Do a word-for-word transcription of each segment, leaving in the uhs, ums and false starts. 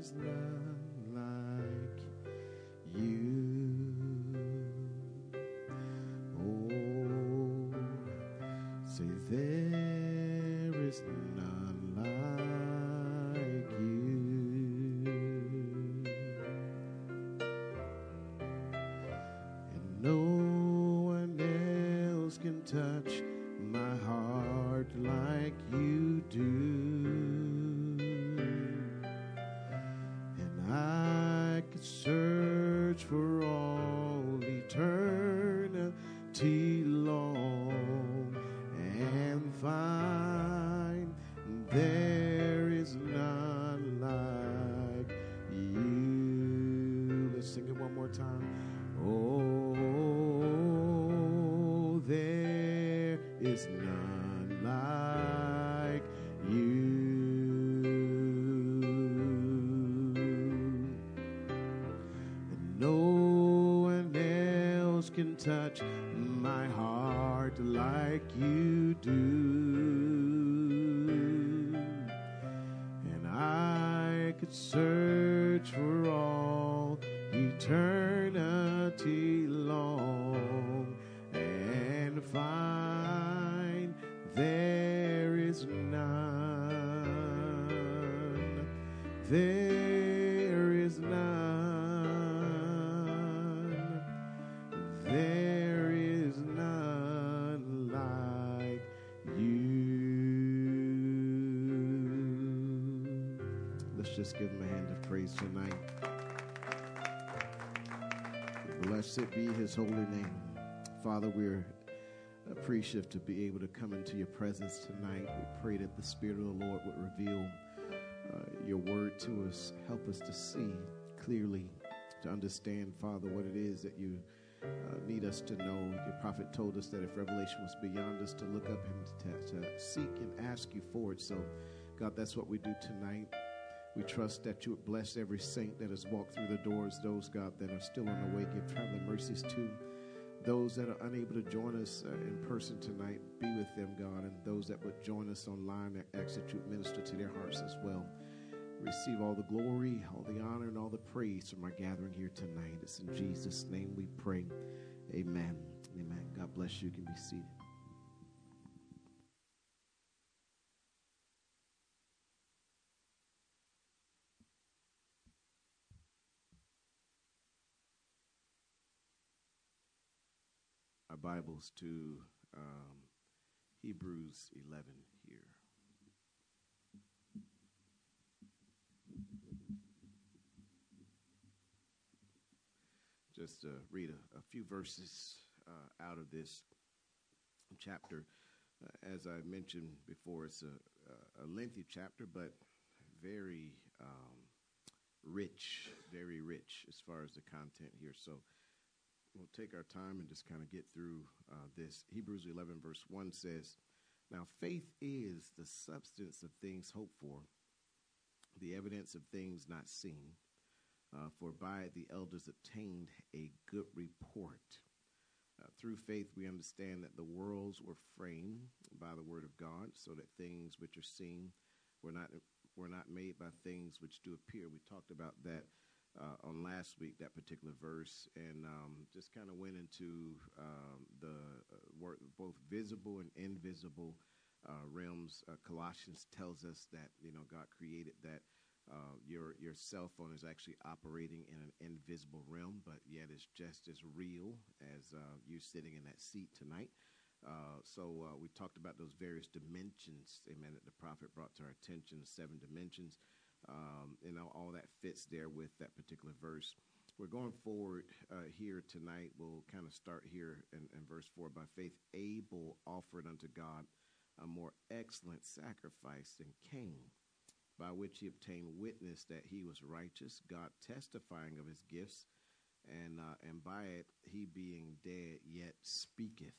is none like you. Oh, say there is none like you. And no one else can touch my heart like you do. And I could search for all eternity long and find there is none like you. Let's sing it one more time. Oh, there is none like you. And no one else can touch my heart like you do. And I could search for all eternity long and find there is none, there is none, there is none like you. Let's just give him a hand of praise tonight. Blessed be his holy name. Father, we're appreciative to be able to come into your presence tonight. We pray that the Spirit of the Lord would reveal uh, your word to us. Help us to see clearly, to understand, Father, what it is that you uh, need us to know. Your prophet told us that if revelation was beyond us, to look up and to, to seek and ask you for it. So, God, that's what we do tonight. We trust that you would bless every saint that has walked through the doors, those, God, that are still on the way. Give traveling mercies to those that are unable to join us uh, in person tonight. Be with them, God, and those that would join us online, I ask that you would minister to their hearts as well. Receive all the glory, all the honor, and all the praise from our gathering here tonight. It's in Jesus' name we pray. Amen. Amen. God bless you. You can be seated. Our Bibles to um, Hebrews eleven here. Just to read a, a few verses uh, out of this chapter. Uh, as I mentioned before, it's a, a lengthy chapter, but very um, rich, very rich as far as the content here. So we'll take our time and just kind of get through uh, this. Hebrews eleven verse one says, "Now faith is the substance of things hoped for, the evidence of things not seen. Uh, for by it the elders obtained a good report. Uh, through faith we understand that the worlds were framed by the word of God, so that things which are seen were not were not made by things which do appear." We talked about that Uh, on last week, that particular verse, and um, just kind of went into um, the uh, word, both visible and invisible uh, realms. Uh, Colossians tells us that, you know, God created that uh, your your cell phone is actually operating in an invisible realm, but yet it's just as real as uh, you sitting in that seat tonight. Uh, so uh, we talked about those various dimensions, amen, that the prophet brought to our attention, seven dimensions. Um, you know, all that fits there with that particular verse. We're going forward uh, here tonight. We'll kind of start here in, in verse four. By faith, Abel offered unto God a more excellent sacrifice than Cain, by which he obtained witness that he was righteous, God testifying of his gifts, and uh, and by it he being dead yet speaketh.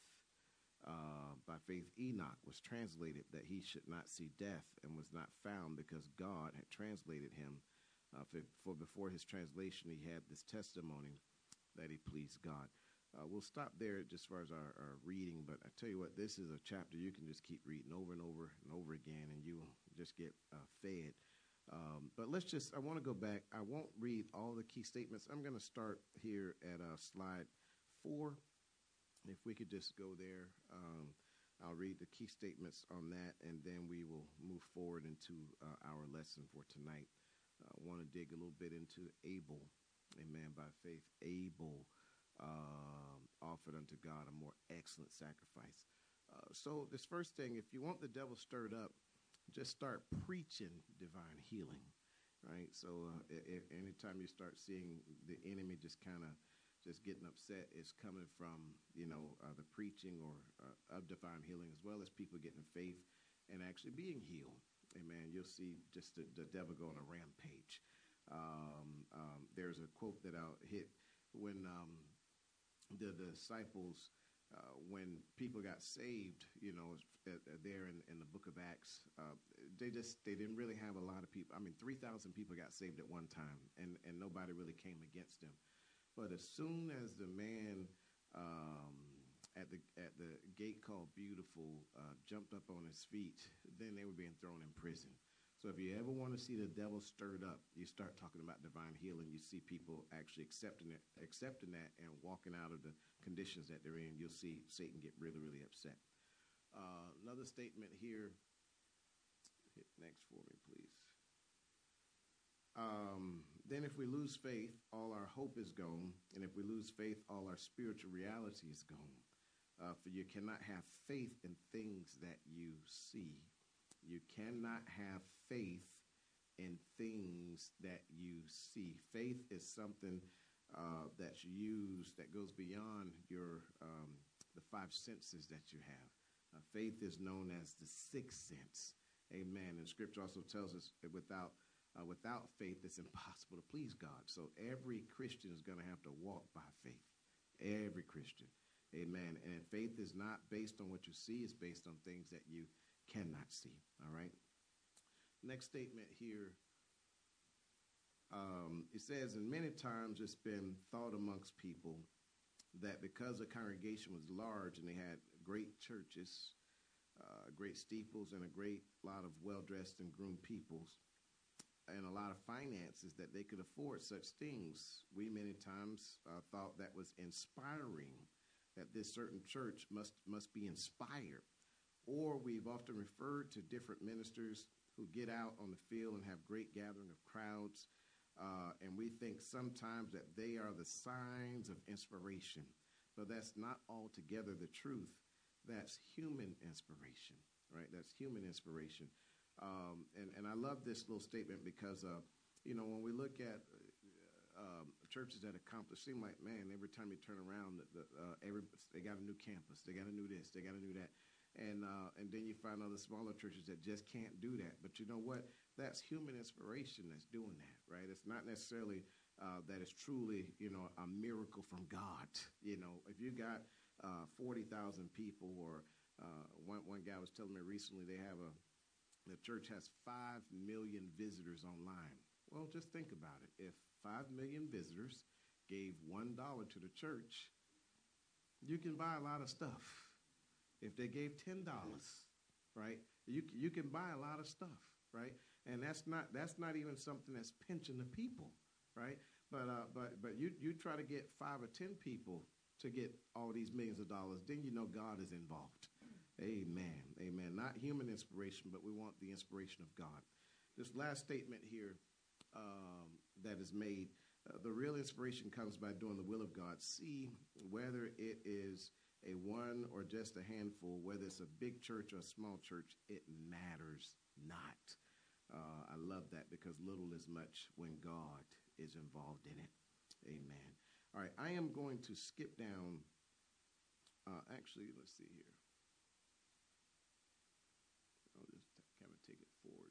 Uh, by faith, Enoch was translated that he should not see death, and was not found, because God had translated him. Uh, for, for before his translation, he had this testimony that he pleased God. Uh, we'll stop there just as far as our, our reading, but I tell you what, this is a chapter you can just keep reading over and over and over again, and you will just get uh, fed. Um, but let's just, I want to go back. I won't read all the key statements. I'm going to start here at uh, slide four. If we could just go there, um, I'll read the key statements on that, and then we will move forward into uh, our lesson for tonight. I uh, want to dig a little bit into Abel, amen, by faith. Abel um, offered unto God a more excellent sacrifice. Uh, so this first thing, if you want the devil stirred up, just start preaching divine healing, right? So uh, if, anytime you start seeing the enemy just kind of just getting upset, is coming from, you know, uh, the preaching or uh, of divine healing, as well as people getting faith and actually being healed. Amen. You'll see just the, the devil go on a rampage. Um, um, there's a quote that I'll hit when um, the, the disciples, uh, when people got saved, you know, uh, there in, in the book of Acts, uh, they just, they didn't really have a lot of people. I mean, three thousand people got saved at one time, and, and nobody really came against them. But as soon as the man um, at the at the gate called Beautiful uh, jumped up on his feet, then they were being thrown in prison. So if you ever want to see the devil stirred up, you start talking about divine healing. You see people actually accepting it, accepting that, and walking out of the conditions that they're in. You'll see Satan get really, really upset. Uh, another statement here. Hit next for me, please. Um, then if we lose faith, all our hope is gone. And if we lose faith, all our spiritual reality is gone. Uh, for you cannot have faith in things that you see. You cannot have faith in things that you see. Faith is something uh, that's used that goes beyond your um, the five senses that you have. Uh, faith is known as the sixth sense. Amen. And Scripture also tells us that without Uh, without faith, it's impossible to please God. So every Christian is going to have to walk by faith. Every Christian. Amen. And faith is not based on what you see. It's based on things that you cannot see. All right. Next statement here. Um, it says, and many times it's been thought amongst people that because the congregation was large and they had great churches, uh, great steeples, and a great lot of well-dressed and groomed peoples, and a lot of finances, that they could afford such things. We many times uh, thought that was inspiring, that this certain church must must be inspired. Or we've often referred to different ministers who get out on the field and have great gathering of crowds, uh, and we think sometimes that they are the signs of inspiration. But that's not altogether the truth. That's human inspiration, right? That's human inspiration. Um, and, and I love this little statement because, uh, you know, when we look at uh, um, churches that accomplish, seem like, man, every time you turn around, the, uh, every, they got a new campus, they got a new this, they got a new that. And uh, and then you find other smaller churches that just can't do that. But you know what? That's human inspiration that's doing that, right? It's not necessarily uh, that it's truly, you know, a miracle from God. You know, if you got uh, forty thousand people, or uh, one, one guy was telling me recently they have a, the church has five million visitors online. Well, just think about it. If five million visitors gave one dollar to the church, you can buy a lot of stuff. If they gave ten dollars, right, you you can buy a lot of stuff, right? And that's not that's not even something that's pinching the people, right? But uh, but but you you try to get five or ten people to get all these millions of dollars, then you know God is involved. Amen. Amen. Not human inspiration, but we want the inspiration of God. This last statement here um, that is made, uh, the real inspiration comes by doing the will of God. See whether it is a one or just a handful, whether it's a big church or a small church, it matters not. Uh, I love that because little is much when God is involved in it. Amen. All right, I am going to skip down. Uh, actually, let's see here. I'll just kind of take it forward.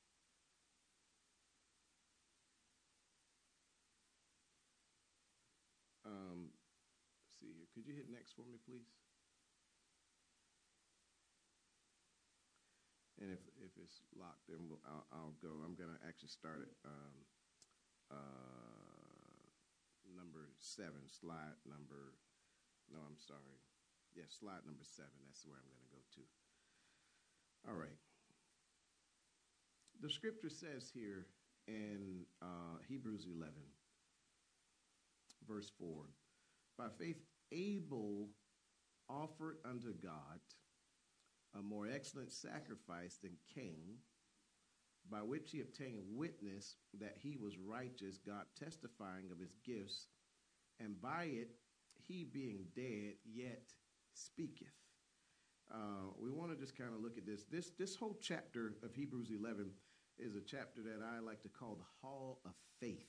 Um, let's see here. Could you hit next for me, please? And if if it's locked, then we'll, I'll, I'll go. I'm going to actually start at um, uh, number seven, slide number. No, I'm sorry. Yeah, slide number seven. That's where I'm going to go to. All right. The scripture says here in uh, Hebrews eleven, verse four. By faith, Abel offered unto God a more excellent sacrifice than Cain, by which he obtained witness that he was righteous, God testifying of his gifts, and by it he being dead yet speaketh. Uh, we want to just kind of look at this. This this whole chapter of Hebrews eleven is a chapter that I like to call the Hall of Faith.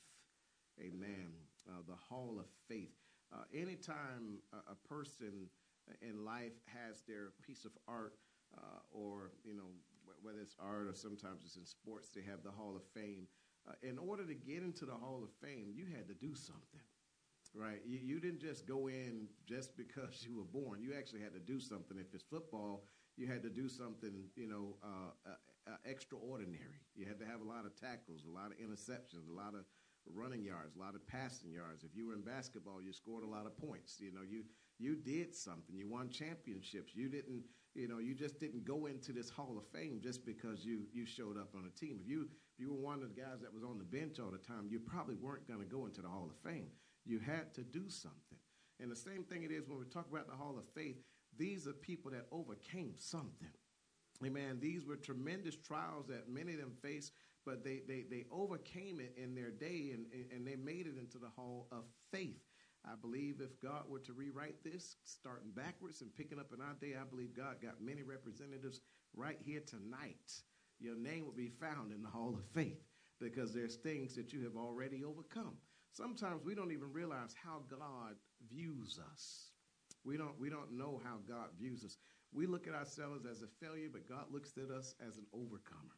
Amen. Uh, the Hall of Faith. Uh, anytime a, a person in life has their piece of art, uh, or, you know, whether it's art or sometimes it's in sports, they have the Hall of Fame. Uh, in order to get into the Hall of Fame, you had to do something. Right. You, you didn't just go in just because you were born. You actually had to do something. If it's football, you had to do something, you know, uh, uh, uh, extraordinary. You had to have a lot of tackles, a lot of interceptions, a lot of running yards, a lot of passing yards. If you were in basketball, you scored a lot of points. You know, you you did something. You won championships. You didn't, you know, you just didn't go into this Hall of Fame just because you you showed up on a team. If you if you were one of the guys that was on the bench all the time, you probably weren't going to go into the Hall of Fame. You had to do something. And the same thing it is when we talk about the Hall of Faith. These are people that overcame something. Amen. These were tremendous trials that many of them faced, but they they, they overcame it in their day, and, and they made it into the Hall of Faith. I believe if God were to rewrite this, starting backwards and picking up in our day, I believe God got many representatives right here tonight. Your name will be found in the Hall of Faith because there's things that you have already overcome. Sometimes we don't even realize how God views us. We don't we don't know how God views us. We look at ourselves as a failure, but God looks at us as an overcomer.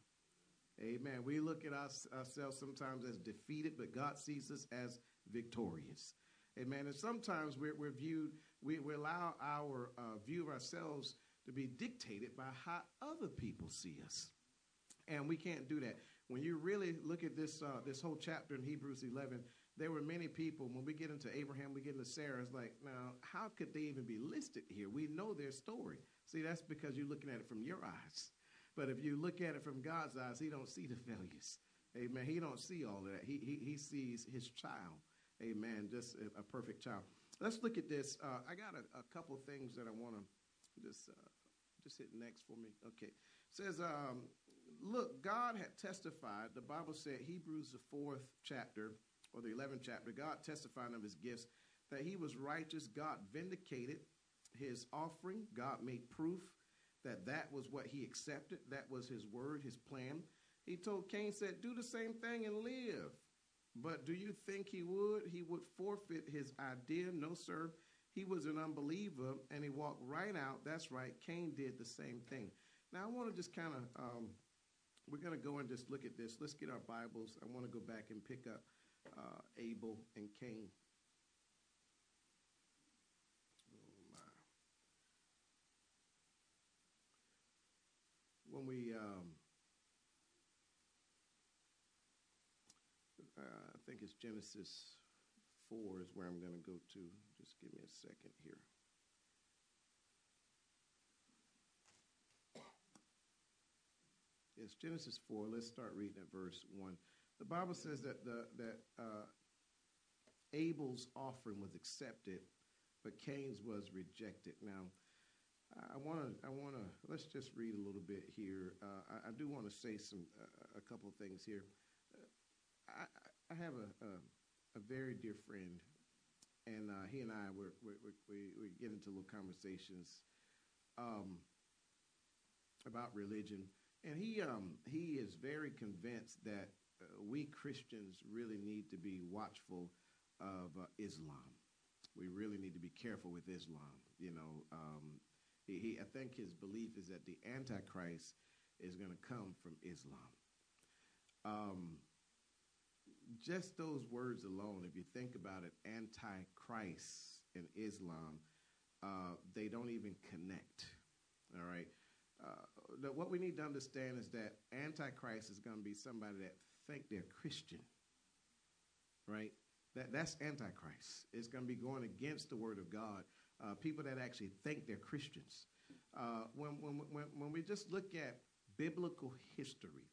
Amen. We look at us, ourselves sometimes as defeated, but God sees us as victorious. Amen. And sometimes we're, we're viewed, we, we allow our uh, view of ourselves to be dictated by how other people see us. And we can't do that. When you really look at this uh, this whole chapter in Hebrews eleven, there were many people. When we get into Abraham, we get into Sarah. It's like, now, how could they even be listed here? We know their story. See, that's because you're looking at it from your eyes. But if you look at it from God's eyes, he don't see the failures. Amen. He don't see all of that. He he, he sees his child. Amen. Just a, a perfect child. Let's look at this. Uh, I got a, a couple of things that I want to just uh, just hit next for me. Okay. It says, um, look, God had testified. The Bible said, Hebrews, the fourth chapter, or the eleventh chapter, God testified of his gifts, that he was righteous. God vindicated his offering. God made proof that that was what he accepted. That was his word, his plan. He told Cain, said, do the same thing and live. But do you think he would? He would forfeit his idea? No, sir. He was an unbeliever, and he walked right out. That's right. Cain did the same thing. Now, I want to just kind of, um, we're going to go and just look at this. Let's get our Bibles. I want to go back and pick up uh, Abel and Cain. Oh, my. When we, um, uh, I think it's Genesis four is where I'm going to go to. Just give me a second here. It's Genesis four. Let's start reading at verse one. The Bible says that the, that uh, Abel's offering was accepted, but Cain's was rejected. Now, I want to, I want to, let's just read a little bit here. Uh, I, I do want to say some, uh, a couple of things here. Uh, I, I have a, a, a very dear friend, and uh, he and I, we're, we're, we we get into little conversations um, about religion. And he um, he is very convinced that uh, we Christians really need to be watchful of uh, Islam. We really need to be careful with Islam. You know, um, he, he I think his belief is that the Antichrist is going to come from Islam. Um, just those words alone, if you think about it, Antichrist and Islam, uh, they don't even connect. All right. Uh, the, what we need to understand is that Antichrist is going to be somebody that think they're Christian, right? That that's Antichrist. It's going to be going against the Word of God. Uh, people that actually think they're Christians. Uh, when, when when when we just look at biblical history,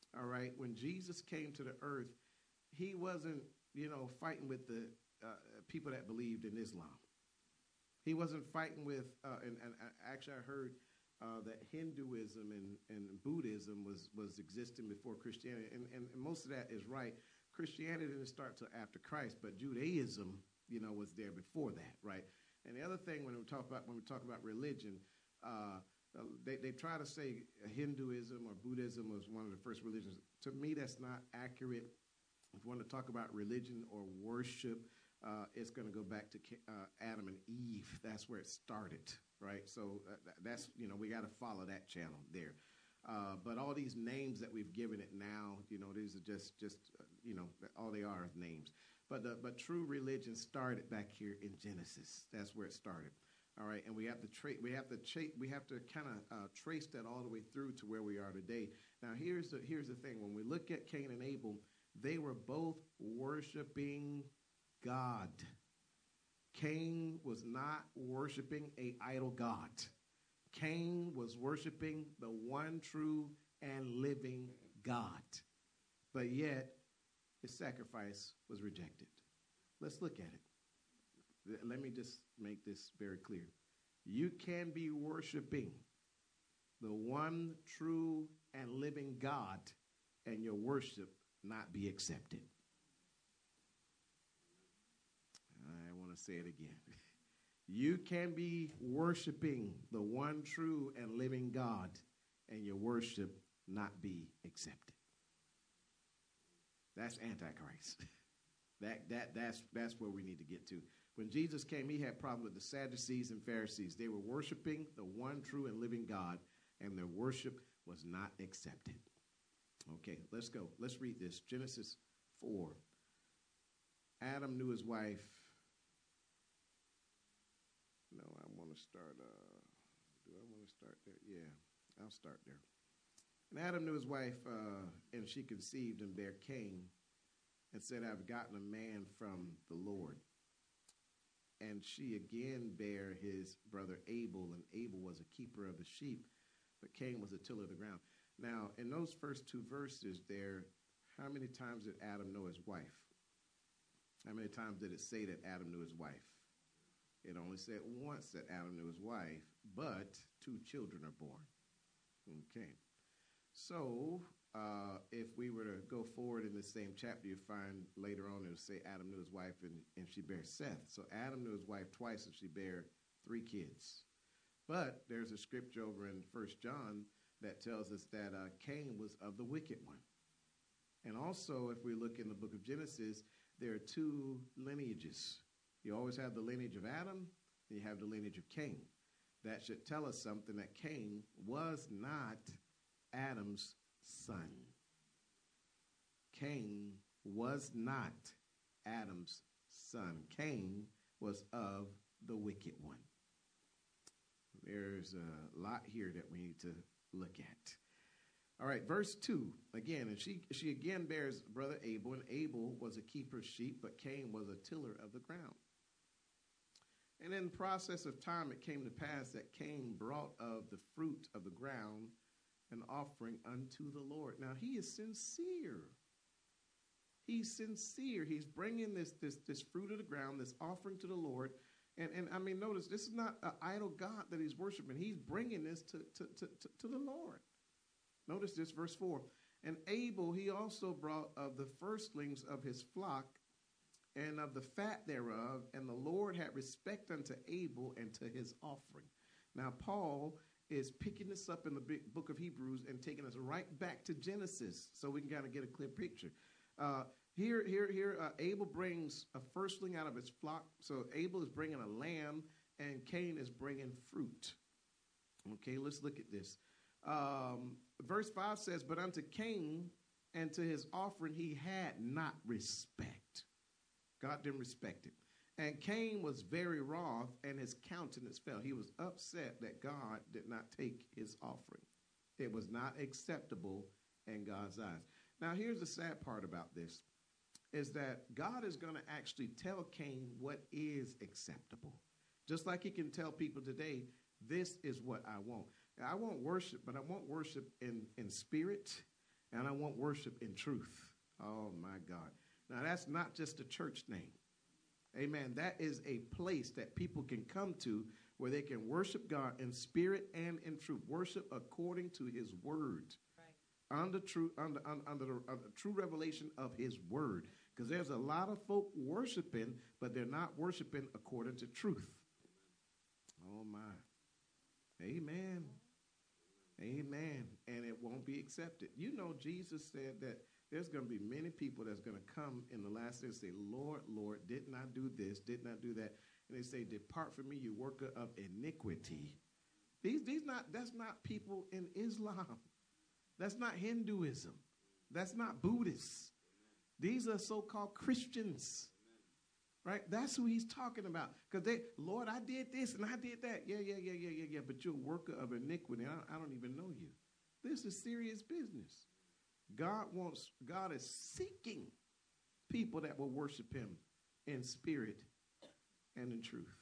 All right. When Jesus came to the earth, he wasn't, you know, fighting with the uh, people that believed in Islam. He wasn't fighting with, uh, and, and actually I heard uh, that Hinduism and, and Buddhism was, was existing before Christianity. And, and, and most of that is right. Christianity didn't start till after Christ, but Judaism, you know, was there before that, right? And the other thing when we talk about when we talk about religion, uh, they, they try to say Hinduism or Buddhism was one of the first religions. To me, that's not accurate. If you want to talk about religion or worship, uh, it's going to go back to uh, Adam and Eve. That's where it started, right? So uh, that's, you know, we got to follow that channel there. Uh, but all these names that we've given it now, you know, these are just, just uh, you know, all they are is names. But the, but true religion started back here in Genesis. That's where it started. All right, and we have to tra- we have to cha- we have to kind of uh, trace that all the way through to where we are today. Now, here's the here's the thing: when we look at Cain and Abel, they were both worshiping God. Cain was not worshiping a idol god. Cain was worshiping the one true and living God. But yet, his sacrifice was rejected. Let's look at it. Let me just make this very clear. You can be worshiping the one true and living God and your worship not be accepted. I want to say it again. You can be worshiping the one true and living God and your worship not be accepted. That's Antichrist. that that that's that's where we need to get to. When Jesus came, he had problems with the Sadducees and Pharisees. They were worshiping the one true and living God, and their worship was not accepted. Okay, let's go. Let's read this. Genesis four. Adam knew his wife. No, I want to start. Uh, do I want to start there? Yeah, I'll start there. And Adam knew his wife, uh, and she conceived and bare Cain, and said, I've gotten a man from the Lord. And she again bare his brother Abel, and Abel was a keeper of the sheep, but Cain was a tiller of the ground. Now, in those first two verses there, how many times did Adam know his wife? How many times did it say that Adam knew his wife? It only said once that Adam knew his wife, but two children are born. Okay. So, uh, if we were to go forward in the same chapter, you find later on it'll say Adam knew his wife and, and she bare Seth. So Adam knew his wife twice and she bare three kids. But there's a scripture over in First John that tells us that uh, Cain was of the wicked one. And also, if we look in the book of Genesis, there are two lineages. You always have the lineage of Adam, and you have the lineage of Cain. That should tell us something, that Cain was not Adam's son. Cain was not Adam's son. Cain was of the wicked one. There's a lot here that we need to look at. All right, verse two, again, and she she again bears brother Abel, and Abel was a keeper of sheep, but Cain was a tiller of the ground. And in the process of time, it came to pass that Cain brought of the fruit of the ground an offering unto the Lord. Now, he is sincere. He's sincere. He's bringing this, this, this fruit of the ground, this offering to the Lord. And, and I mean, notice, this is not an idol God that he's worshiping. He's bringing this to, to, to, to, to the Lord. Notice this, verse four. And Abel, he also brought of the firstlings of his flock and of the fat thereof, and the Lord had respect unto Abel and to his offering. Now, Paul is picking this up in the big book of Hebrews and taking us right back to Genesis so we can kind of get a clear picture. Uh, here, here, here, uh, Abel brings a firstling out of his flock. So Abel is bringing a lamb, and Cain is bringing fruit. Okay, let's look at this. Um, verse five says, but unto Cain and to his offering he had not respect. God didn't respect it. And Cain was very wroth, and his countenance fell. He was upset that God did not take his offering. It was not acceptable in God's eyes. Now, here's the sad part about this, is that God is going to actually tell Cain what is acceptable. Just like he can tell people today, this is what I want. I want worship, but I want worship in, in spirit, And I want worship in truth. Oh, my God. Now, that's not just a church name. Amen. That is a place that people can come to where they can worship God in spirit and in truth. Worship according to his word. Right. Under true, under, under, under the under true revelation of his word. Because there's a lot of folk worshiping, but they're not worshiping according to truth. Oh, my. Amen. Amen. And it won't be accepted. You know, Jesus said that there's going to be many people that's going to come in the last day and say, Lord, Lord, did not do this, did not do that. And they say, depart from me, you worker of iniquity. These, these not, that's not people in Islam. That's not Hinduism. That's not Buddhists. These are so-called Christians. Right? That's who he's talking about. Because they, Lord, I did this and I did that. Yeah, yeah, yeah, yeah, yeah, yeah. But you're a worker of iniquity. I, I don't even know you. This is serious business. God wants, God is seeking people that will worship him in spirit and in truth.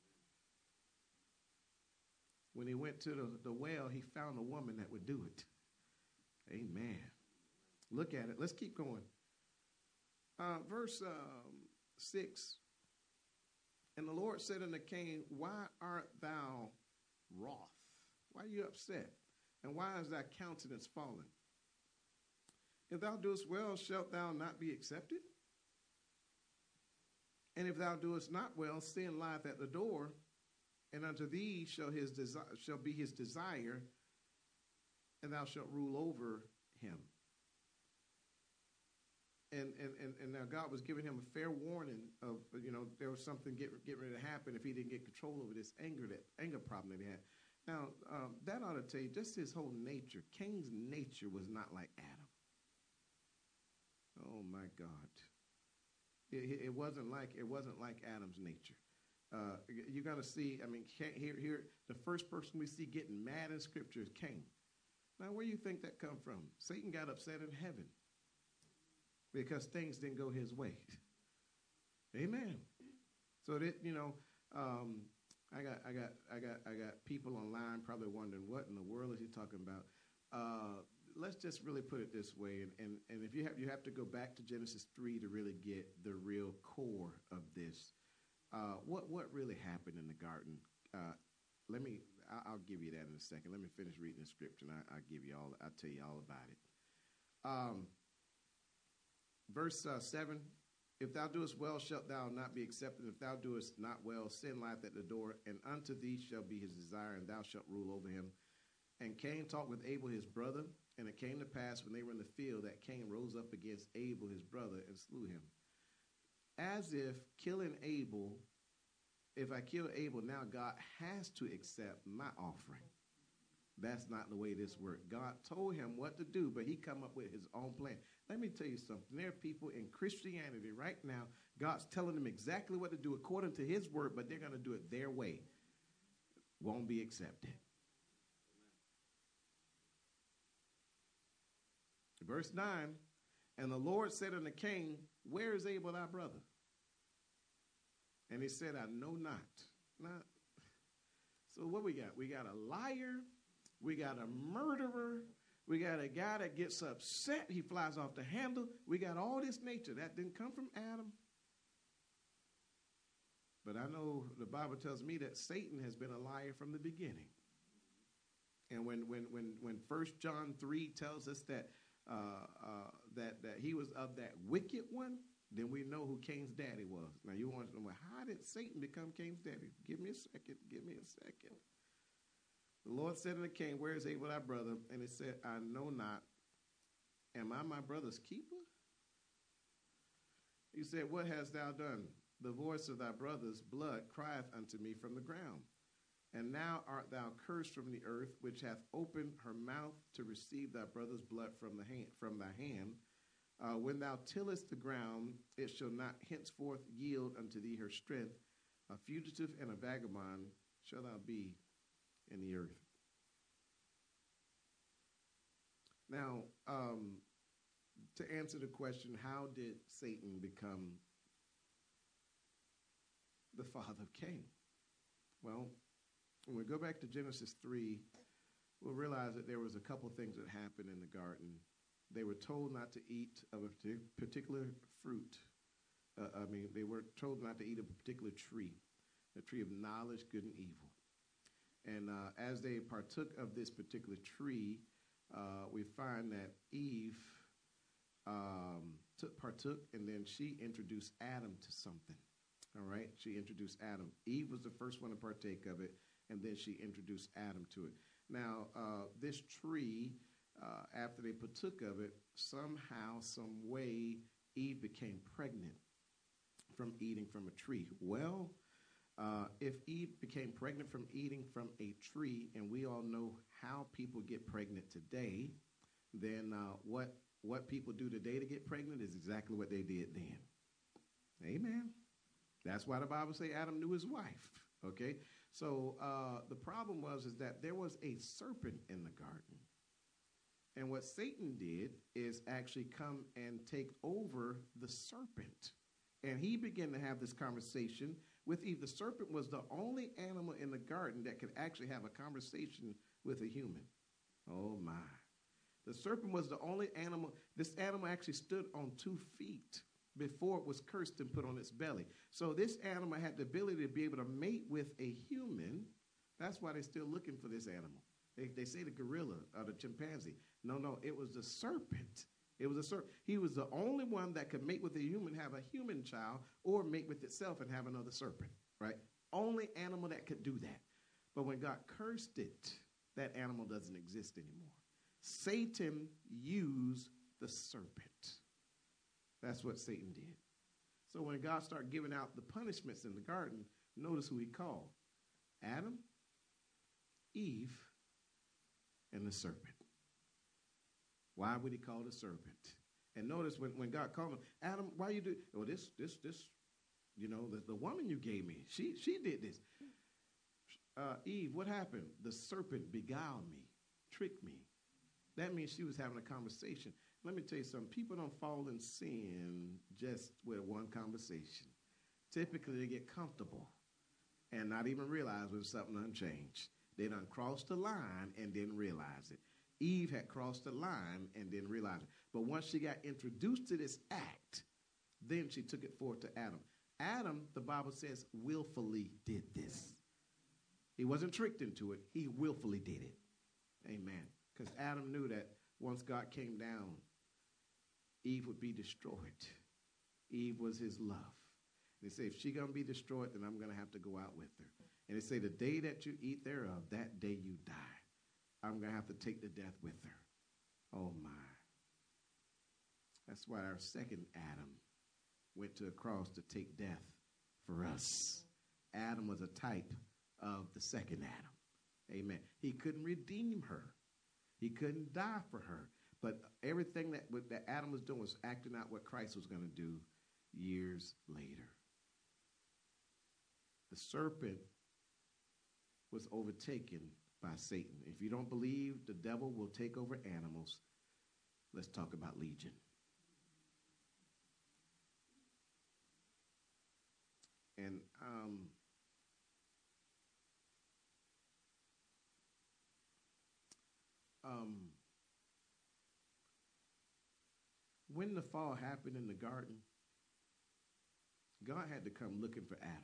When he went to the, the well, he found a woman that would do it. Amen. Look at it. Let's keep going. Uh, verse um, six. And the Lord said unto Cain, why art thou wroth? Why are you upset? And why is thy countenance fallen? If thou doest well, shalt thou not be accepted? And if thou doest not well, sin lieth at the door, and unto thee shall his desi- shall be his desire, and thou shalt rule over him. And, and and and now God was giving him a fair warning of, you know, there was something get, get ready to happen if he didn't get control over this anger, that anger problem that he had. Now, um, that ought to tell you just his whole nature. Cain's nature was not like Adam. Oh my God! It, it wasn't like it wasn't like Adam's nature. Uh, you got to see. I mean, here, here, the first person we see getting mad in Scripture is Cain. Now, where do you think that come from? Satan got upset in heaven because things didn't go his way. Amen. So that, you know, um, I got, I got, I got, I got people online probably wondering what in the world is he talking about. Uh, let's just really put it this way, and, and, and if you have you have to go back to Genesis three to really get the real core of this. Uh, what what really happened in the garden? Uh, let me. I'll, I'll give you that in a second. Let me finish reading the scripture, and I, I'll give you all. I'll tell you all about it. Um, verse uh, seven. If thou doest well, shalt thou not be accepted. If thou doest not well, sin lieth at the door, and unto thee shall be his desire, and thou shalt rule over him. And Cain talked with Abel his brother, and it came to pass when they were in the field that Cain rose up against Abel his brother and slew him. As if killing Abel, if I kill Abel, now God has to accept my offering. That's not the way this worked. God told him what to do, but he come up with his own plan. Let me tell you something. There are people in Christianity right now, God's telling them exactly what to do according to his word, but they're going to do it their way. Won't be accepted. Verse nine, and the Lord said unto Cain, where is Abel thy brother? And he said, I know not. Not. So what we got? We got a liar. We got a murderer. We got a guy that gets upset. He flies off the handle. We got all this nature. That didn't come from Adam. But I know the Bible tells me that Satan has been a liar from the beginning. And when when when when First John three tells us that uh, uh, that that he was of that wicked one, then we know who Cain's daddy was. Now you want to know, well, how did Satan become Cain's daddy? Give me a second. Give me a second. The Lord said unto Cain, where is Abel thy brother? And he said, I know not. Am I my brother's keeper? He said, what hast thou done? The voice of thy brother's blood crieth unto me from the ground. And now art thou cursed from the earth, which hath opened her mouth to receive thy brother's blood from the hand, from thy hand. Uh, when thou tillest the ground, it shall not henceforth yield unto thee her strength. A fugitive and a vagabond shall thou be in the earth. Now, um, to answer the question, how did Satan become the father of Cain? Well, when we go back to Genesis three, we'll realize that there was a couple things that happened in the garden They were told not to eat of a particular fruit. Uh, I mean, they were told not to eat of a particular tree, the tree of knowledge, good and evil. And uh, as they partook of this particular tree, uh, we find that Eve um, took, partook, and then she introduced Adam to something. All right? She introduced Adam. Eve was the first one to partake of it, and then she introduced Adam to it. Now, uh, this tree, uh, after they partook of it, somehow, some way, Eve became pregnant from eating from a tree. Well, uh, if Eve became pregnant from eating from a tree, and we all know how people get pregnant today, then uh, what what people do today to get pregnant is exactly what they did then. Amen. That's why the Bible says Adam knew his wife. Okay, so uh, the problem was is that there was a serpent in the garden, and what Satan did is actually come and take over the serpent. And he began to have this conversation with Eve. The serpent was the only animal in the garden that could actually have a conversation with a human. Oh, my. The serpent was the only animal. This animal actually stood on two feet before it was cursed and put on its belly. So this animal had the ability to be able to mate with a human. That's why they're still looking for this animal. They, they say the gorilla or the chimpanzee. No, no, it was the serpent. It was a serpent. He was the only one that could mate with a human, have a human child, or mate with itself and have another serpent, right? Only animal that could do that. But when God cursed it, that animal doesn't exist anymore. Satan used the serpent. That's what Satan did. So when God started giving out the punishments in the garden, notice who he called. Adam, Eve, and the serpent. Why would he call the serpent? And notice when, when God called him, Adam, why you do? Oh, this, this, this, you know, the, the woman you gave me, she, she did this. Uh, Eve, what happened? The serpent beguiled me, tricked me. That means she was having a conversation. Let me tell you something. People don't fall in sin just with one conversation. Typically, they get comfortable and not even realize when something unchanged. They done crossed the line and didn't realize it. Eve had crossed the line and didn't realize it. But once she got introduced to this act, then she took it forward to Adam. Adam, the Bible says, willfully did this. He wasn't tricked into it. He willfully did it. Amen. Because Adam knew that once God came down, Eve would be destroyed. Eve was his love. And they say, if she's going to be destroyed, then I'm going to have to go out with her. And they say, the day that you eat thereof, that day you die. I'm going to have to take the death with her. Oh, my. That's why our second Adam went to a cross to take death for us. Adam was a type of the second Adam. Amen. He couldn't redeem her. He couldn't die for her. But everything that, that Adam was doing was acting out what Christ was going to do years later. The serpent was overtaken by Satan. If you don't believe the devil will take over animals, let's talk about Legion. And um, um, when the fall happened in the garden, God had to come looking for Adam.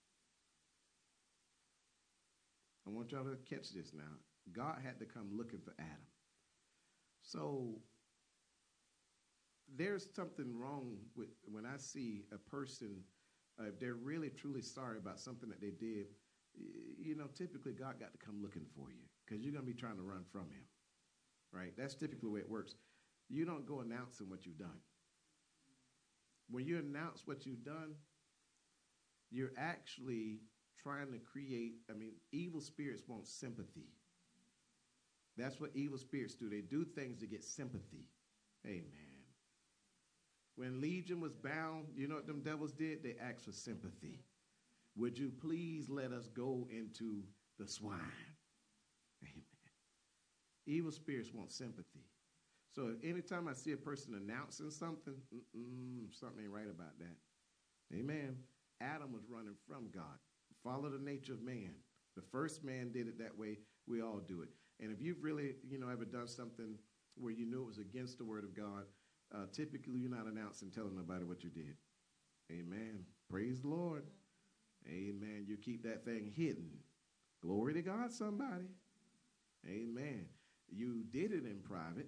I want y'all to catch this now. God had to come looking for Adam. So there's something wrong with when I see a person, uh, if they're really truly sorry about something that they did, you know, typically God got to come looking for you because you're going to be trying to run from him, right? That's typically the way it works. You don't go announcing what you've done. When you announce what you've done, you're actually trying to create, I mean, evil spirits want sympathy. That's what evil spirits do. They do things to get sympathy. Amen. When Legion was bound, you know what them devils did? They asked for sympathy. Would you please let us go into the swine? Amen. Evil spirits want sympathy. So anytime I see a person announcing something, something ain't right about that. Amen. Adam was running from God. Follow the nature of man. The first man did it that way. We all do it. And if you've really, you know, ever done something where you knew it was against the word of God, uh, typically you're not announcing, telling nobody what you did. Amen. Praise the Lord. Amen. You keep that thing hidden. Glory to God, somebody. Amen. You did it in private.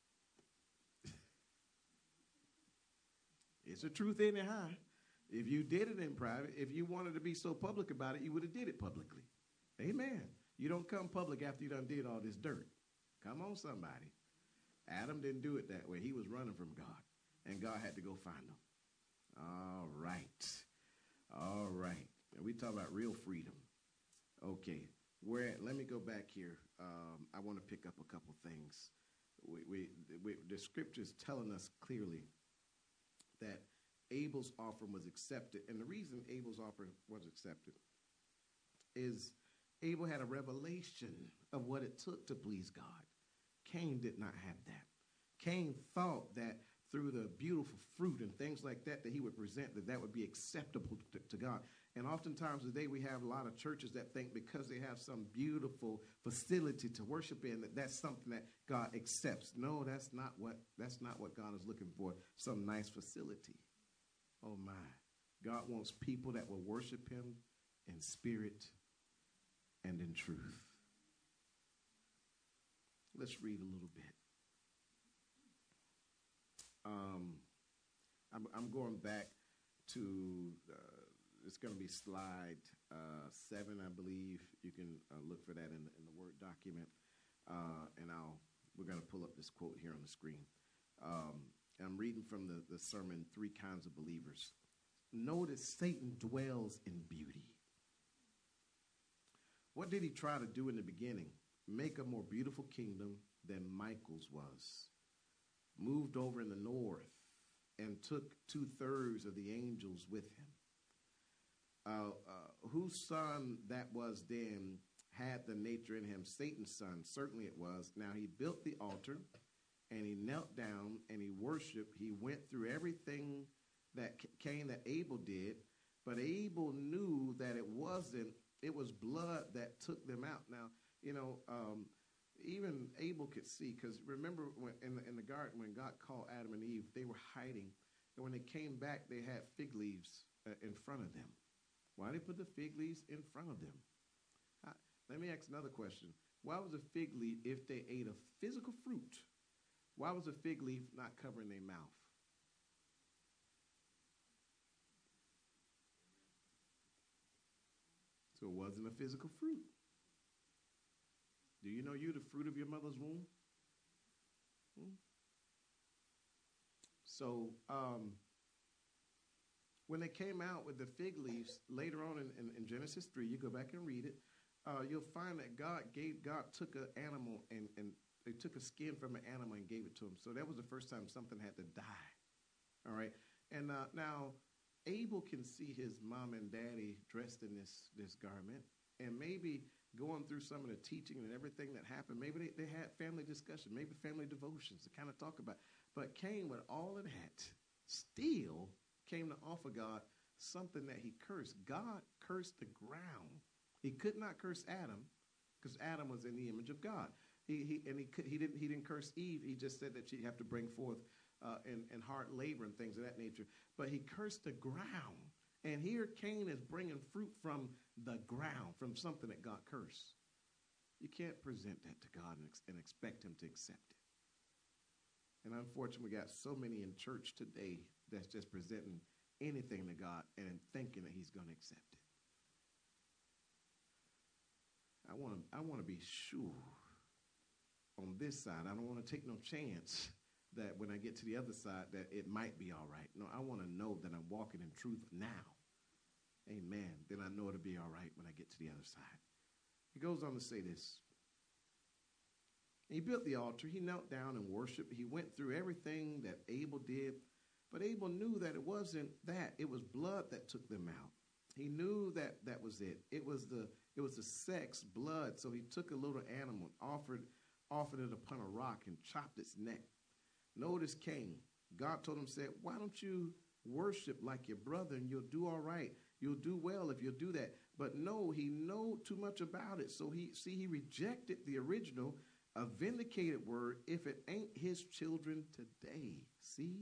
It's the truth anyhow. If you did it in private, if you wanted to be so public about it, you would have did it publicly. Amen. You don't come public after you done did all this dirt. Come on, somebody. Adam didn't do it that way. He was running from God, and God had to go find him. All right. All right. And we talk about real freedom. Okay. Where, let me go back here. Um, I want to pick up a couple things. We, we, we, the scripture's telling us clearly that Abel's offering was accepted. And the reason Abel's offering was accepted is Abel had a revelation of what it took to please God. Cain did not have that. Cain thought that through the beautiful fruit and things like that that he would present, that that would be acceptable to, to God. And oftentimes today we have a lot of churches that think because they have some beautiful facility to worship in, that that's something that God accepts. No, that's not what, that's not what God is looking for, some nice facility. Oh, my. God wants people that will worship him in spirit and in truth. Let's read a little bit. Um, I'm, I'm going back to, uh, it's going to be slide uh, seven, I believe. You can uh, look for that in the, in the Word document. Uh, and I'll, we're going to pull up this quote here on the screen. Um, I'm reading from the, the sermon, Three Kinds of Believers. Notice Satan dwells in beauty. What did he try to do in the beginning? Make a more beautiful kingdom than Michael's was. Moved over in the north and took two-thirds of the angels with him. Uh, uh, whose son that was then had the nature in him? Satan's son. Certainly it was. Now he built the altar, and he knelt down, and he worshiped. He went through everything that Cain, that Abel did, but Abel knew that it wasn't, it was blood that took them out. Now, you know, um, even Abel could see, because remember when in the, in the garden when God called Adam and Eve, they were hiding. And when they came back, they had fig leaves uh, in front of them. Why did they put the fig leaves in front of them? Uh, let me ask another question. Why was a fig leaf, if they ate a physical fruit, why was a fig leaf not covering their mouth? So it wasn't a physical fruit. Do you know you're the fruit of your mother's womb? Hmm? So um, when they came out with the fig leaves, later on in, in, in Genesis three, you go back and read it, uh, you'll find that God gave, God took an animal and, and they took a skin from an animal and gave it to him. So that was the first time something had to die. All right. And uh, now Abel can see his mom and daddy dressed in this, this garment, and maybe going through some of the teaching and everything that happened, maybe they, they had family discussion, maybe family devotions to kind of talk about. But Cain, with all of that, still came to offer God something that he cursed. God cursed the ground. He could not curse Adam because Adam was in the image of God. He, he and he could, he didn't he didn't curse Eve. He just said that she'd have to bring forth uh, in, in hard labor and things of that nature. But he cursed the ground. And here Cain is bringing fruit from the ground, from something that God cursed. You can't present that to God and, ex- and expect him to accept it. And unfortunately, we got so many in church today that's just presenting anything to God and thinking that he's going to accept it. I want to I want to be sure on this side. I don't want to take no chance that when I get to the other side that it might be all right. No, I want to know that I'm walking in truth now. Amen. Then I know it'll be all right when I get to the other side. He goes on to say this. He built the altar. He knelt down and worshiped. He went through everything that Abel did. But Abel knew that it wasn't that. It was blood that took them out. He knew that that was it. It was the it was the sex, blood. So he took a little animal, offered, offered it upon a rock and chopped its neck. Notice Cain. God told him, said, why don't you worship like your brother and you'll do all right. You'll do well if you'll do that. But no, he know too much about it. So he, see, he rejected the original, a vindicated word if it ain't his children today. See?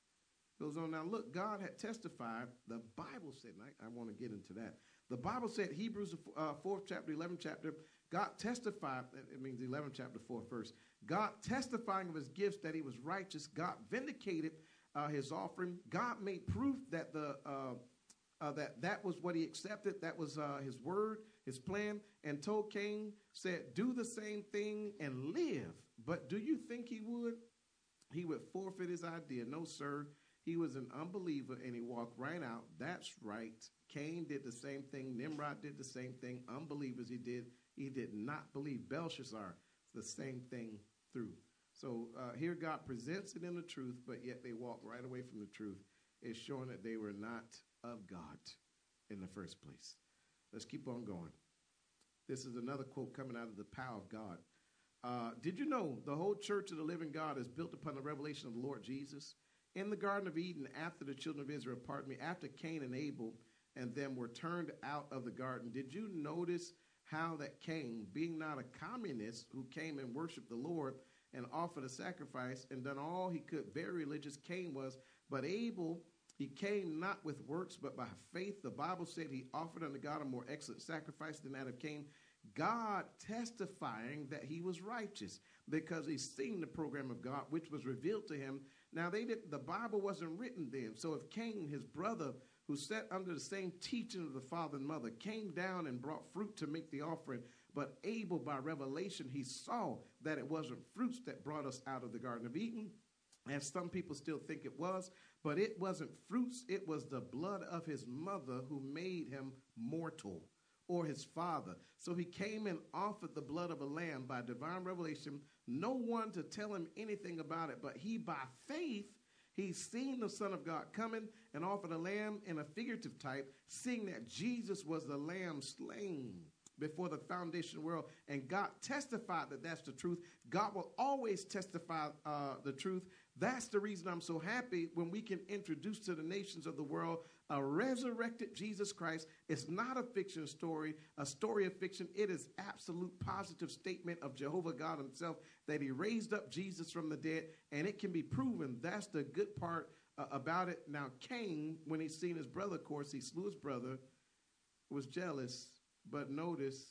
Goes on now. Look, God had testified. The Bible said, and I, I want to get into that. The Bible said, Hebrews uh, fourth chapter, eleventh chapter, God testified, it means eleventh chapter, fourth verse. God testifying of his gifts that he was righteous. God vindicated uh, his offering. God made proof that the uh, uh, that that was what he accepted. That was uh, his word, his plan, and told Cain, said, do the same thing and live. But do you think he would? He would forfeit his idea. No, sir. He was an unbeliever, and he walked right out. That's right. Cain did the same thing. Nimrod did the same thing. Unbelievers, he did. He did not believe. Belshazzar, the same thing through. So uh, here God presents it in the truth, but yet they walk right away from the truth. It's showing that they were not of God in the first place. Let's keep on going. This is another quote coming out of the power of God. Uh, did you know the whole church of the living God is built upon the revelation of the Lord Jesus? In the Garden of Eden, after the children of Israel, pardon me, after Cain and Abel and them were turned out of the garden, did you notice how that Cain, being not a communist who came and worshiped the Lord and offered a sacrifice and done all he could, very religious Cain was, but Abel, he came not with works, but by faith. The Bible said he offered unto God a more excellent sacrifice than that of Cain, God testifying that he was righteous because he's seen the program of God, which was revealed to him. Now, they did, the Bible wasn't written then. So if Cain, his brother, who sat under the same teaching of the father and mother, came down and brought fruit to make the offering, but Abel, by revelation, he saw that it wasn't fruits that brought us out of the Garden of Eden, as some people still think it was, but it wasn't fruits. It was the blood of his mother who made him mortal, or his father. So he came and offered the blood of a lamb by divine revelation, no one to tell him anything about it, but he by faith, he's seen the Son of God coming and offered a lamb in a figurative type, seeing that Jesus was the lamb slain before the foundation of the world, and God testified that that's the truth. God will always testify uh, the truth. That's the reason I'm so happy when we can introduce to the nations of the world a resurrected Jesus Christ. It's not a fiction story, a story of fiction. It is absolute positive statement of Jehovah God himself that he raised up Jesus from the dead, and it can be proven. That's the good part uh, about it. Now, Cain, when he seen his brother, of course, he slew his brother, was jealous, but notice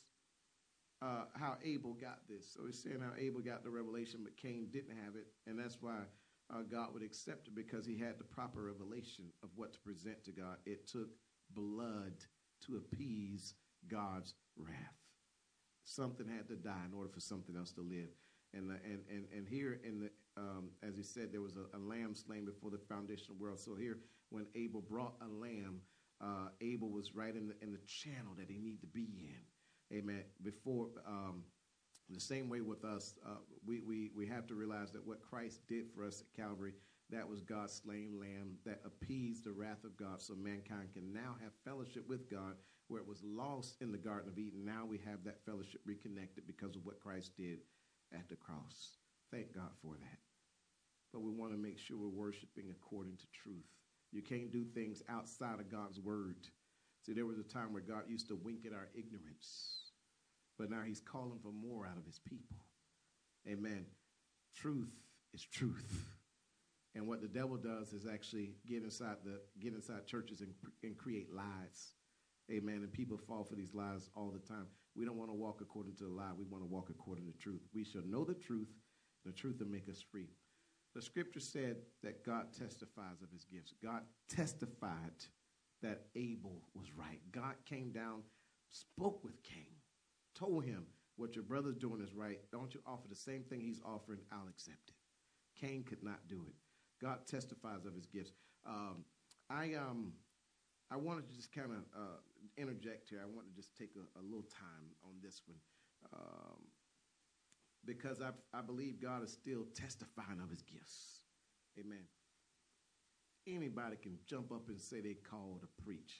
uh, how Abel got this. So he's saying how Abel got the revelation, but Cain didn't have it, and that's why Uh, God would accept it, because he had the proper revelation of what to present to God. It took blood to appease God's wrath. Something had to die in order for something else to live. And uh, and and and here in the um, as he said, there was a, a lamb slain before the foundation of the world. So here, when Abel brought a lamb, uh, Abel was right in the in the channel that he needed to be in. Amen. Before. Um, The same way with us, uh, we, we, we have to realize that what Christ did for us at Calvary, that was God's slain lamb that appeased the wrath of God, so mankind can now have fellowship with God, where it was lost in the Garden of Eden. Now we have that fellowship reconnected because of what Christ did at the cross. Thank God for that. But we want to make sure we're worshiping according to truth. You can't do things outside of God's word. See, there was a time where God used to wink at our ignorance. But now he's calling for more out of his people. Amen. Truth is truth. And what the devil does is actually get inside the get inside churches and, and create lies. Amen. And people fall for these lies all the time. We don't want to walk according to the lie. We want to walk according to truth. We shall know the truth. The truth will make us free. The scripture said that God testifies of his gifts. God testified that Abel was right. God came down, spoke with Cain, told him, what your brother's doing is right. Don't you offer the same thing he's offering, I'll accept it. Cain could not do it. God testifies of his gifts. Um, I um, I wanted to just kind of uh, interject here. I want to just take a, a little time on this one. Um, because I, I believe God is still testifying of his gifts. Amen. Anybody can jump up and say they called to preach.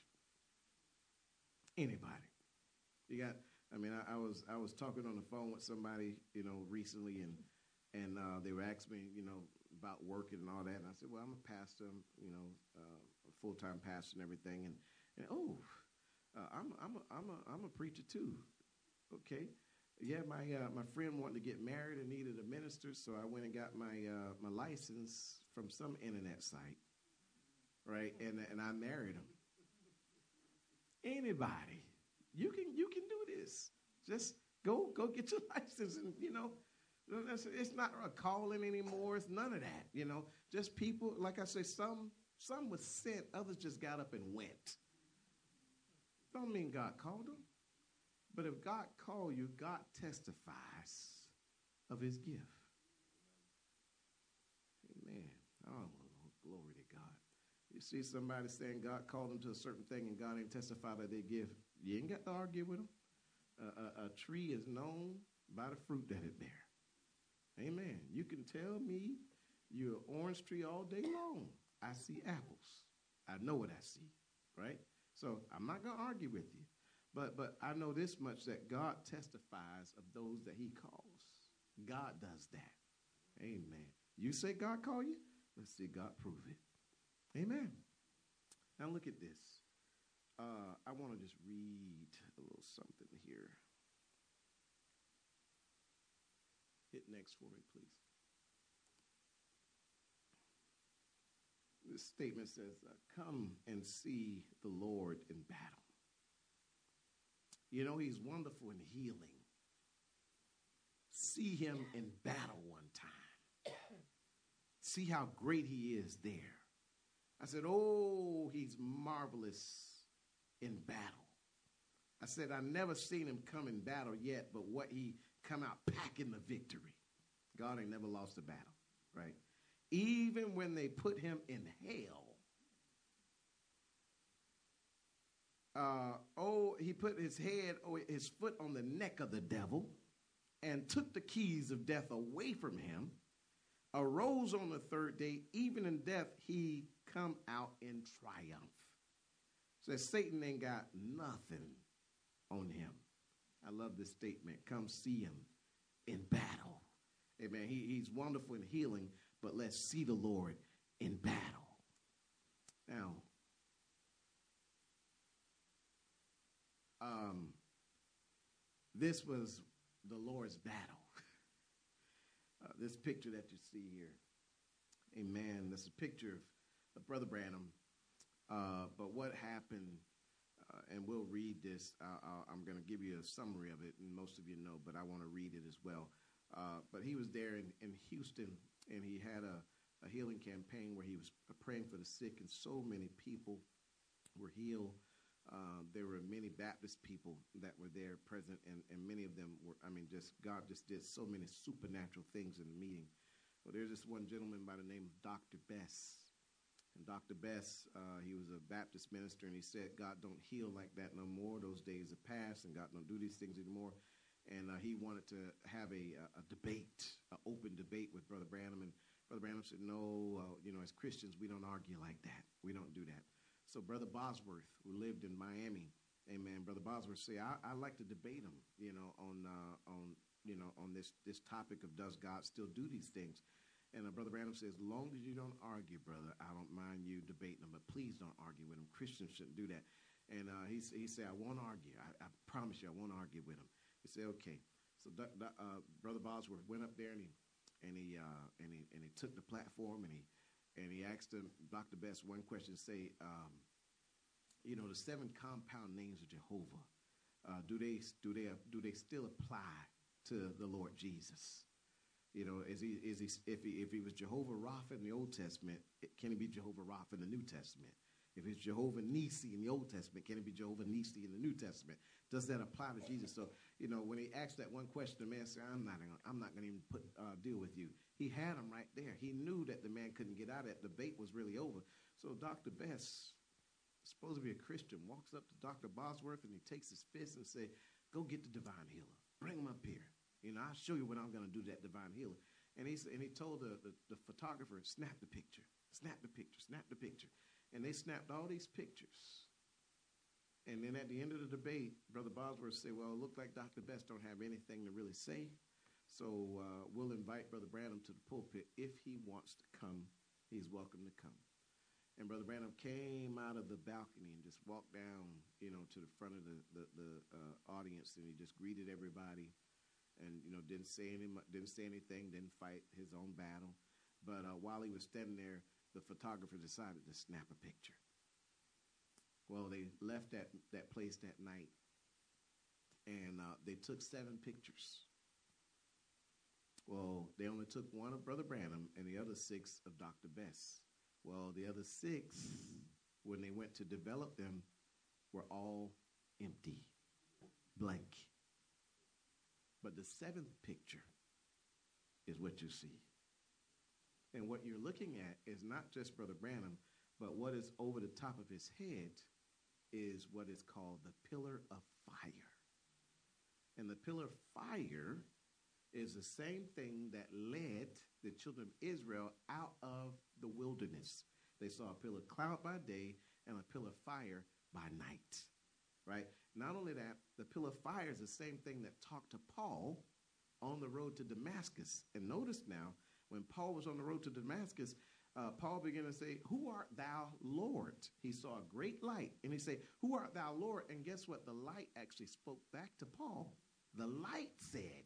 Anybody. You got... I mean, I, I was I was talking on the phone with somebody, you know, recently, and and uh, they were asking me, you know, about working and all that. And I said, well, I'm a pastor, you know, uh, a full-time pastor and everything. And, and oh, uh, I'm I'm a, I'm a I'm a preacher too. Okay, Yeah, my uh, my friend wanted to get married and needed a minister, so I went and got my uh, my license from some internet site, right? And and I married him. Anybody, you can you can do this. Just go go get your license, and you know, it's not a calling anymore. It's none of that. You know, just people. Like I say, some some was sent, others just got up and went. Don't mean God called them. But if God called you, God testifies of his gift. Amen. Oh, glory to God. You see somebody saying God called them to a certain thing and God ain't testified of their gift, you ain't got to argue with them. Uh, a, a tree is known by the fruit that it bear. Amen. You can tell me you're an orange tree all day long. I see apples. I know what I see, right? So I'm not going to argue with you. But but I know this much, that God testifies of those that he calls. God does that. Amen. You say God call you? Let's see God prove it. Amen. Now look at this. Uh, I want to just read a little something here. Hit next for me, please. This statement says, uh, come and see the Lord in battle. You know, he's wonderful in healing. See him in battle one time. See how great he is there. I said, oh, he's marvelous in battle. I said, I never seen him come in battle yet, but what he come out packing the victory. God ain't never lost a battle, right? Even when they put him in hell, Uh, oh, he put his head, or his foot on the neck of the devil and took the keys of death away from him, arose on the third day, even in death, he come out in triumph. So Satan ain't got nothing on him. I love this statement. Come see him in battle. Amen. He, he's wonderful in healing, but let's see the Lord in battle. Now, Um, this was the Lord's battle. uh, this picture that you see here, amen, that's a picture of, of Brother Branham. Uh, but what happened, uh, and we'll read this, uh, I'm going to give you a summary of it, and most of you know, but I want to read it as well. Uh, but he was there in, in Houston, and he had a, a healing campaign where he was praying for the sick, and so many people were healed. Uh, there were many Baptist people that were there present, and, and many of them were, I mean, just God just did so many supernatural things in the meeting. Well, there's this one gentleman by the name of Doctor Bess. And Doctor Bess, uh, he was a Baptist minister, and he said, God don't heal like that no more. Those days are past, and God don't do these things anymore. And uh, he wanted to have a, a debate, an open debate with Brother Branham. And Brother Branham said, no, uh, you know, as Christians, we don't argue like that. We don't do that. So Brother Bosworth, who lived in Miami, amen, Brother Bosworth said, I, I like to debate him, you know, on, uh, on you know, on this, this topic of does God still do these things? And uh, Brother Branham says, as long as you don't argue, brother, I don't mind you debating him, but please don't argue with him. Christians shouldn't do that. And uh, he, he said, I won't argue. I, I promise you I won't argue with him. He said, okay. So uh, Brother Bosworth went up there, and he, and he, uh, and he, and he took the platform, and he, And he asked him, Doctor Bess, one question, say, um, you know, the seven compound names of Jehovah, uh, do they do they do they still apply to the Lord Jesus? You know, is he is he if he if he was Jehovah Rapha in the Old Testament, can he be Jehovah Rapha in the New Testament? If it's Jehovah Nisi in the Old Testament, can it be Jehovah Nisi in the New Testament? Does that apply to Jesus? So, you know, when he asked that one question, the man said, I'm not gonna, I'm not going to even put uh, deal with you. He had him right there. He knew that the man couldn't get out of it. The debate was really over. So Doctor Bess, supposed to be a Christian, walks up to Doctor Bosworth, and he takes his fist and say, go get the divine healer. Bring him up here. You know, I'll show you what I'm going to do to that divine healer. And he, and he told the, the, the photographer, snap the picture, snap the picture, snap the picture. And they snapped all these pictures. And then at the end of the debate, Brother Bosworth said, well, it looked like Doctor Bess don't have anything to really say. So uh, we'll invite Brother Branham to the pulpit. If he wants to come, he's welcome to come. And Brother Branham came out of the balcony and just walked down, you know, to the front of the, the, the uh, audience, and he just greeted everybody. and you know didn't say any didn't say anything, didn't fight his own battle. But uh, while he was standing there, the photographer decided to snap a picture. Well, they left that that place that night, and uh, they took seven pictures. Well, they only took one of Brother Branham and the other six of Doctor Bess. Well, the other six, when they went to develop them, were all empty, blank. But the seventh picture is what you see. And what you're looking at is not just Brother Branham, but what is over the top of his head is what is called the pillar of fire. And the pillar of fire is the same thing that led the children of Israel out of the wilderness. They saw a pillar of cloud by day and a pillar of fire by night, right? Not only that, the pillar of fire is the same thing that talked to Paul on the road to Damascus. And notice now, when Paul was on the road to Damascus, uh, Paul began to say, "Who art thou, Lord?" He saw a great light, and he said, "Who art thou, Lord?" And guess what? The light actually spoke back to Paul. The light said,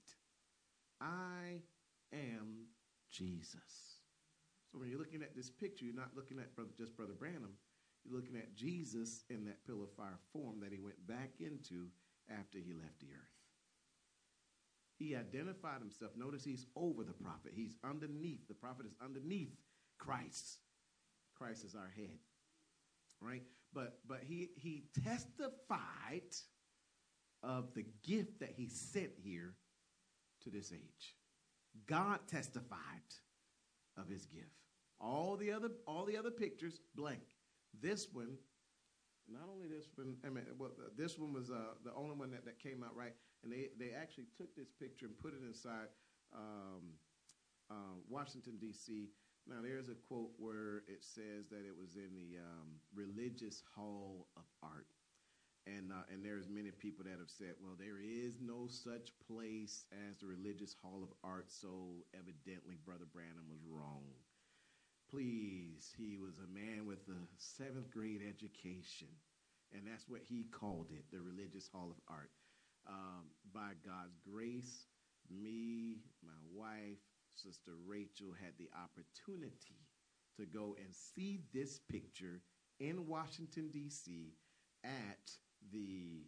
"I am Jesus." So when you're looking at this picture, you're not looking at brother, just Brother Branham. You're looking at Jesus in that pillar of fire form that he went back into after he left the earth. He identified himself. Notice he's over the prophet. He's underneath. The prophet is underneath Christ. Christ is our head, right? But but he he testified of the gift that he sent here to this age. God testified of his gift. All the other all the other pictures blank. This one, not only this one, I mean, well, this one was uh, the only one that, that came out right. And they, they actually took this picture and put it inside um, uh, Washington, D C Now, there's a quote where it says that it was in the um, Religious Hall of Art. And uh, and there's many people that have said, well, there is no such place as the Religious Hall of Art, so evidently Brother Branham was wrong. Please, he was a man with a seventh grade education, and that's what he called it, the Religious Hall of Art. Um, by God's grace, me, my wife, Sister Rachel had the opportunity to go and see this picture in Washington, D C at the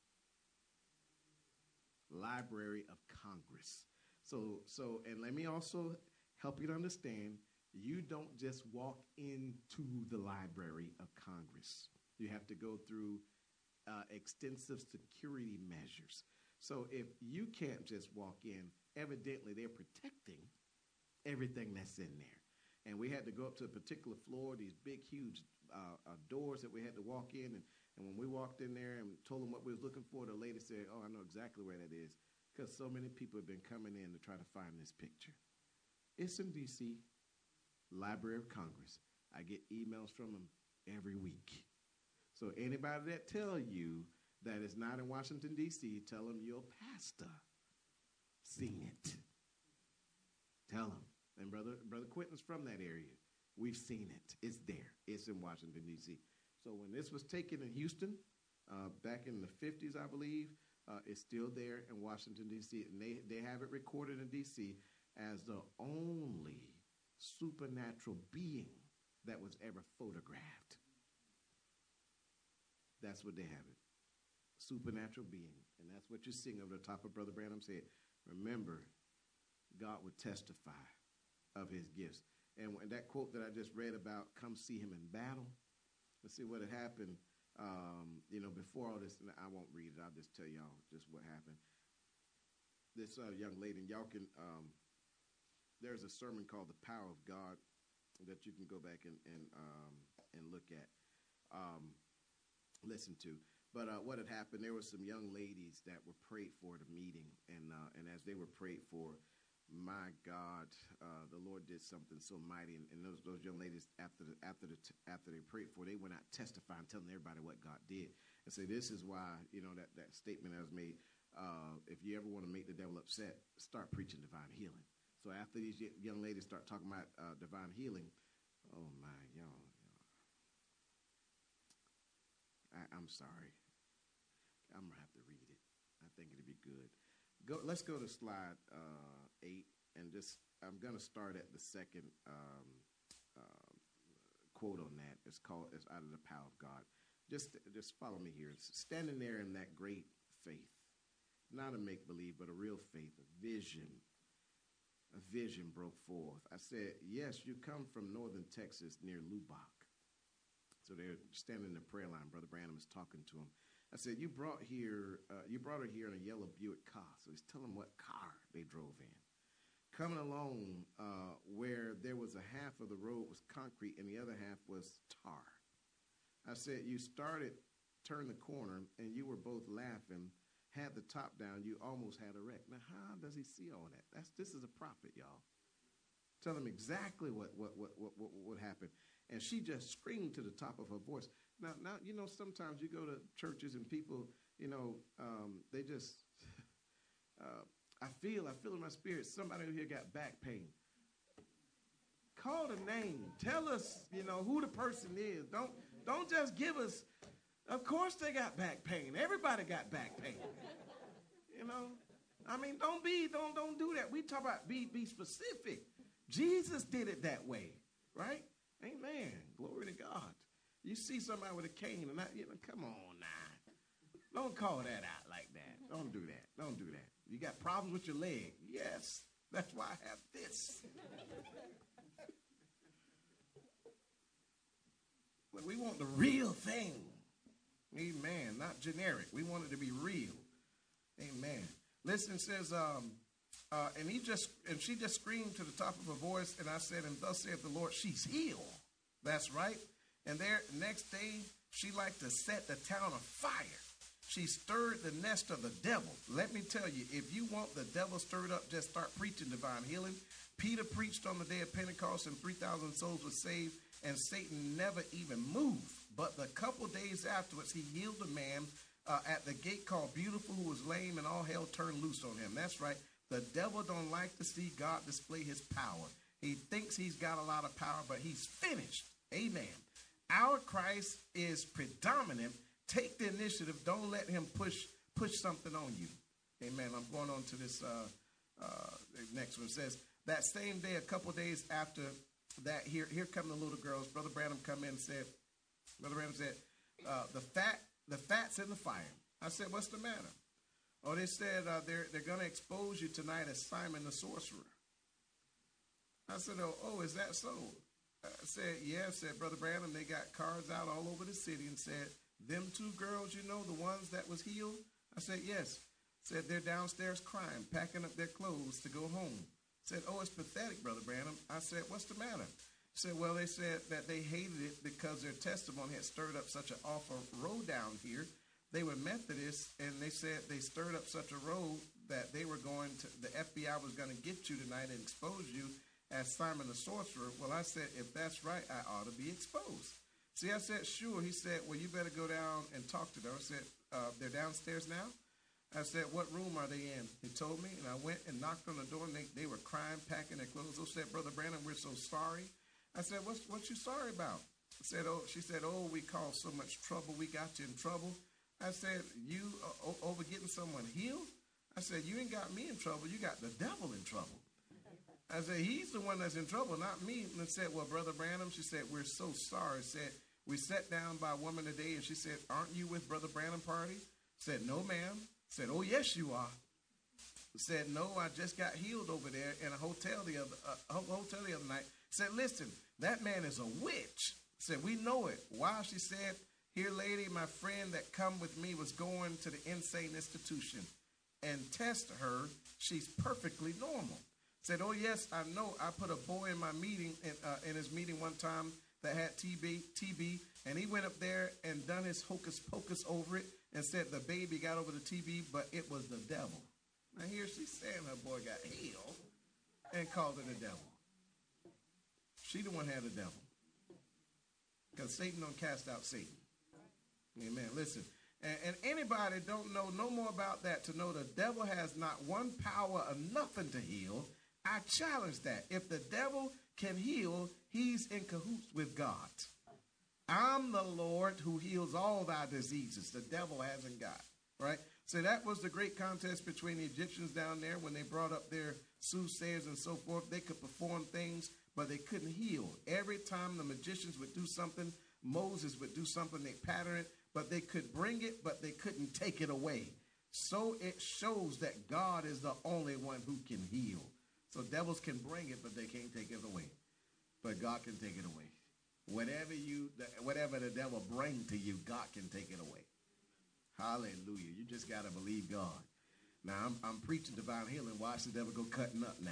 Library of Congress. So, so, and let me also help you to understand, you don't just walk into the Library of Congress. You have to go through uh, extensive security measures. So if you can't just walk in, evidently they're protecting everything that's in there. And we had to go up to a particular floor, these big, huge uh, uh, doors that we had to walk in. And, and when we walked in there and told them what we was looking for, the lady said, "Oh, I know exactly where that is," because so many people have been coming in to try to find this picture. It's in D C, Library of Congress. I get emails from them every week. So anybody that tell you that it's not in Washington, D C, tell them your pastor seen it. Tell them. And Brother Brother Quentin's from that area. We've seen it. It's there. It's in Washington, D C So when this was taken in Houston, uh, back in the fifties, I believe, uh, it's still there in Washington, D C And they, they have it recorded in D C as the only supernatural being that was ever photographed. That's what they have it. Supernatural being. And that's what you're seeing over the top of Brother Branham's head. Remember, God would testify of his gifts. And when that quote that I just read about, "Come see him in battle," let's see what had happened. Um, you know, before all this, and I won't read it. I'll just tell y'all just what happened. This uh, young lady, and y'all can, um, there's a sermon called "The Power of God" that you can go back and and, um, and look at, um, listen to. But uh, what had happened, there were some young ladies that were prayed for at a meeting, and uh, and as they were prayed for, my God, uh, the Lord did something so mighty. And, and those those young ladies, after the, after the t- after they prayed for, they went out testifying, telling everybody what God did. And so this is why, you know, that, that statement I was made, uh, if you ever want to make the devil upset, start preaching divine healing. So after these y- young ladies start talking about uh, divine healing, oh, my, y'all, y'all. I, I'm sorry. I'm going to have to read it. I think it'll be good. Go. Let's go to slide uh, eight, and just I'm going to start at the second um, uh, quote on that. It's called "It's out of the power of God." Just, just follow me here. It's standing there in that great faith, not a make believe, but a real faith, a vision. A vision broke forth. I said, "Yes, you come from northern Texas near Lubbock." So they're standing in the prayer line. Brother Branham is talking to him. I said, you brought here, uh, you brought her here in a yellow Buick car. So he's telling them what car they drove in. Coming along uh, where there was a half of the road was concrete and the other half was tar. I said, you started, turned the corner, and you were both laughing, had the top down, you almost had a wreck. Now, how does he see all that? That's This is a prophet, y'all. Tell him exactly what what what what what would happen. And she just screamed to the top of her voice. Now, now you know, sometimes you go to churches and people, you know, um, they just, uh, I feel, I feel in my spirit, somebody here got back pain. Call the name. Tell us, you know, who the person is. Don't, don't just give us, of course they got back pain. Everybody got back pain. You know, I mean, don't be, don't, don't do that. We talk about be, be specific. Jesus did it that way, right? Amen. Glory to God. You see somebody with a cane and not, you know, come on now. Don't call that out like that. Don't do that. Don't do that. You got problems with your leg. Yes, that's why I have this. But we want the real thing. Amen. Not generic. We want it to be real. Amen. Listen, it says, um, uh, and he just and she just screamed to the top of her voice, and I said, and thus saith the Lord, she's healed. That's right. And there, next day, she liked to set the town afire. She stirred the nest of the devil. Let me tell you, if you want the devil stirred up, just start preaching divine healing. Peter preached on the day of Pentecost, and three thousand souls were saved, and Satan never even moved. But the couple days afterwards, he healed a man uh, at the gate called Beautiful, who was lame, and all hell turned loose on him. That's right. The devil don't like to see God display his power. He thinks he's got a lot of power, but he's finished. Amen. Our Christ is predominant. Take the initiative. Don't let him push push something on you. Amen. I'm going on to this uh, uh, next one. It says, that same day, a couple days after that, here, here come the little girls. Brother Branham come in and said, Brother Branham said, uh, the fat, the fat's in the fire. I said, what's the matter? Oh, they said uh, they're, they're going to expose you tonight as Simon the sorcerer. I said, oh, oh, is that so? I said, yeah. I said, Brother Branham, they got cards out all over the city and said, them two girls, you know, the ones that was healed? I said, yes. Said they're downstairs crying, packing up their clothes to go home. Said, oh, it's pathetic, Brother Branham. I said, what's the matter? Said, well, they said that they hated it because their testimony had stirred up such an awful row down here. They were Methodists, and they said they stirred up such a row that they were going to, the F B I was going to get you tonight and expose you as Simon the sorcerer. Well, I said, if that's right, I ought to be exposed. See, I said, sure. He said, well, you better go down and talk to them. I said, uh, they're downstairs now? I said, what room are they in? He told me, and I went and knocked on the door, and they, they were crying, packing their clothes. They said, Brother Branham, we're so sorry. I said, what's what you sorry about? I said, oh, she said, oh, we caused so much trouble. We got you in trouble. I said, you uh, over getting someone healed? I said, you ain't got me in trouble. You got the devil in trouble. I said, he's the one that's in trouble, not me. And I said, well, Brother Branham, she said, we're so sorry. I said, we sat down by a woman today, and she said, aren't you with Brother Branham party? I said, no, ma'am. I said, oh, yes, you are. I said, no, I just got healed over there in a hotel the other uh, hotel the other night. I said, listen, that man is a witch. I said, we know it. Why? She said, here, lady, my friend that come with me was going to the insane institution and test her. She's perfectly normal. Said, oh, yes, I know. I put a boy in my meeting, in, uh, in his meeting one time that had T B, T B, and he went up there and done his hocus pocus over it and said the baby got over the T B, but it was the devil. Now here she's saying her boy got healed and called it the devil. She the one had the devil. Because Satan don't cast out Satan. Amen. Listen, and, and anybody don't know no more about that to know the devil has not one power or nothing to heal. I challenge that. If the devil can heal, he's in cahoots with God. I'm the Lord who heals all thy diseases. The devil hasn't got. right? So that was the great contest between the Egyptians down there when they brought up their soothsayers and so forth. They could perform things, but they couldn't heal. Every time the magicians would do something, Moses would do something, they pattern it, but they could bring it, but they couldn't take it away. So it shows that God is the only one who can heal. So devils can bring it, but they can't take it away. But God can take it away. Whatever you, whatever the devil bring to you, God can take it away. Hallelujah. You just got to believe God. Now, I'm, I'm preaching divine healing. Watch the devil go cutting up now.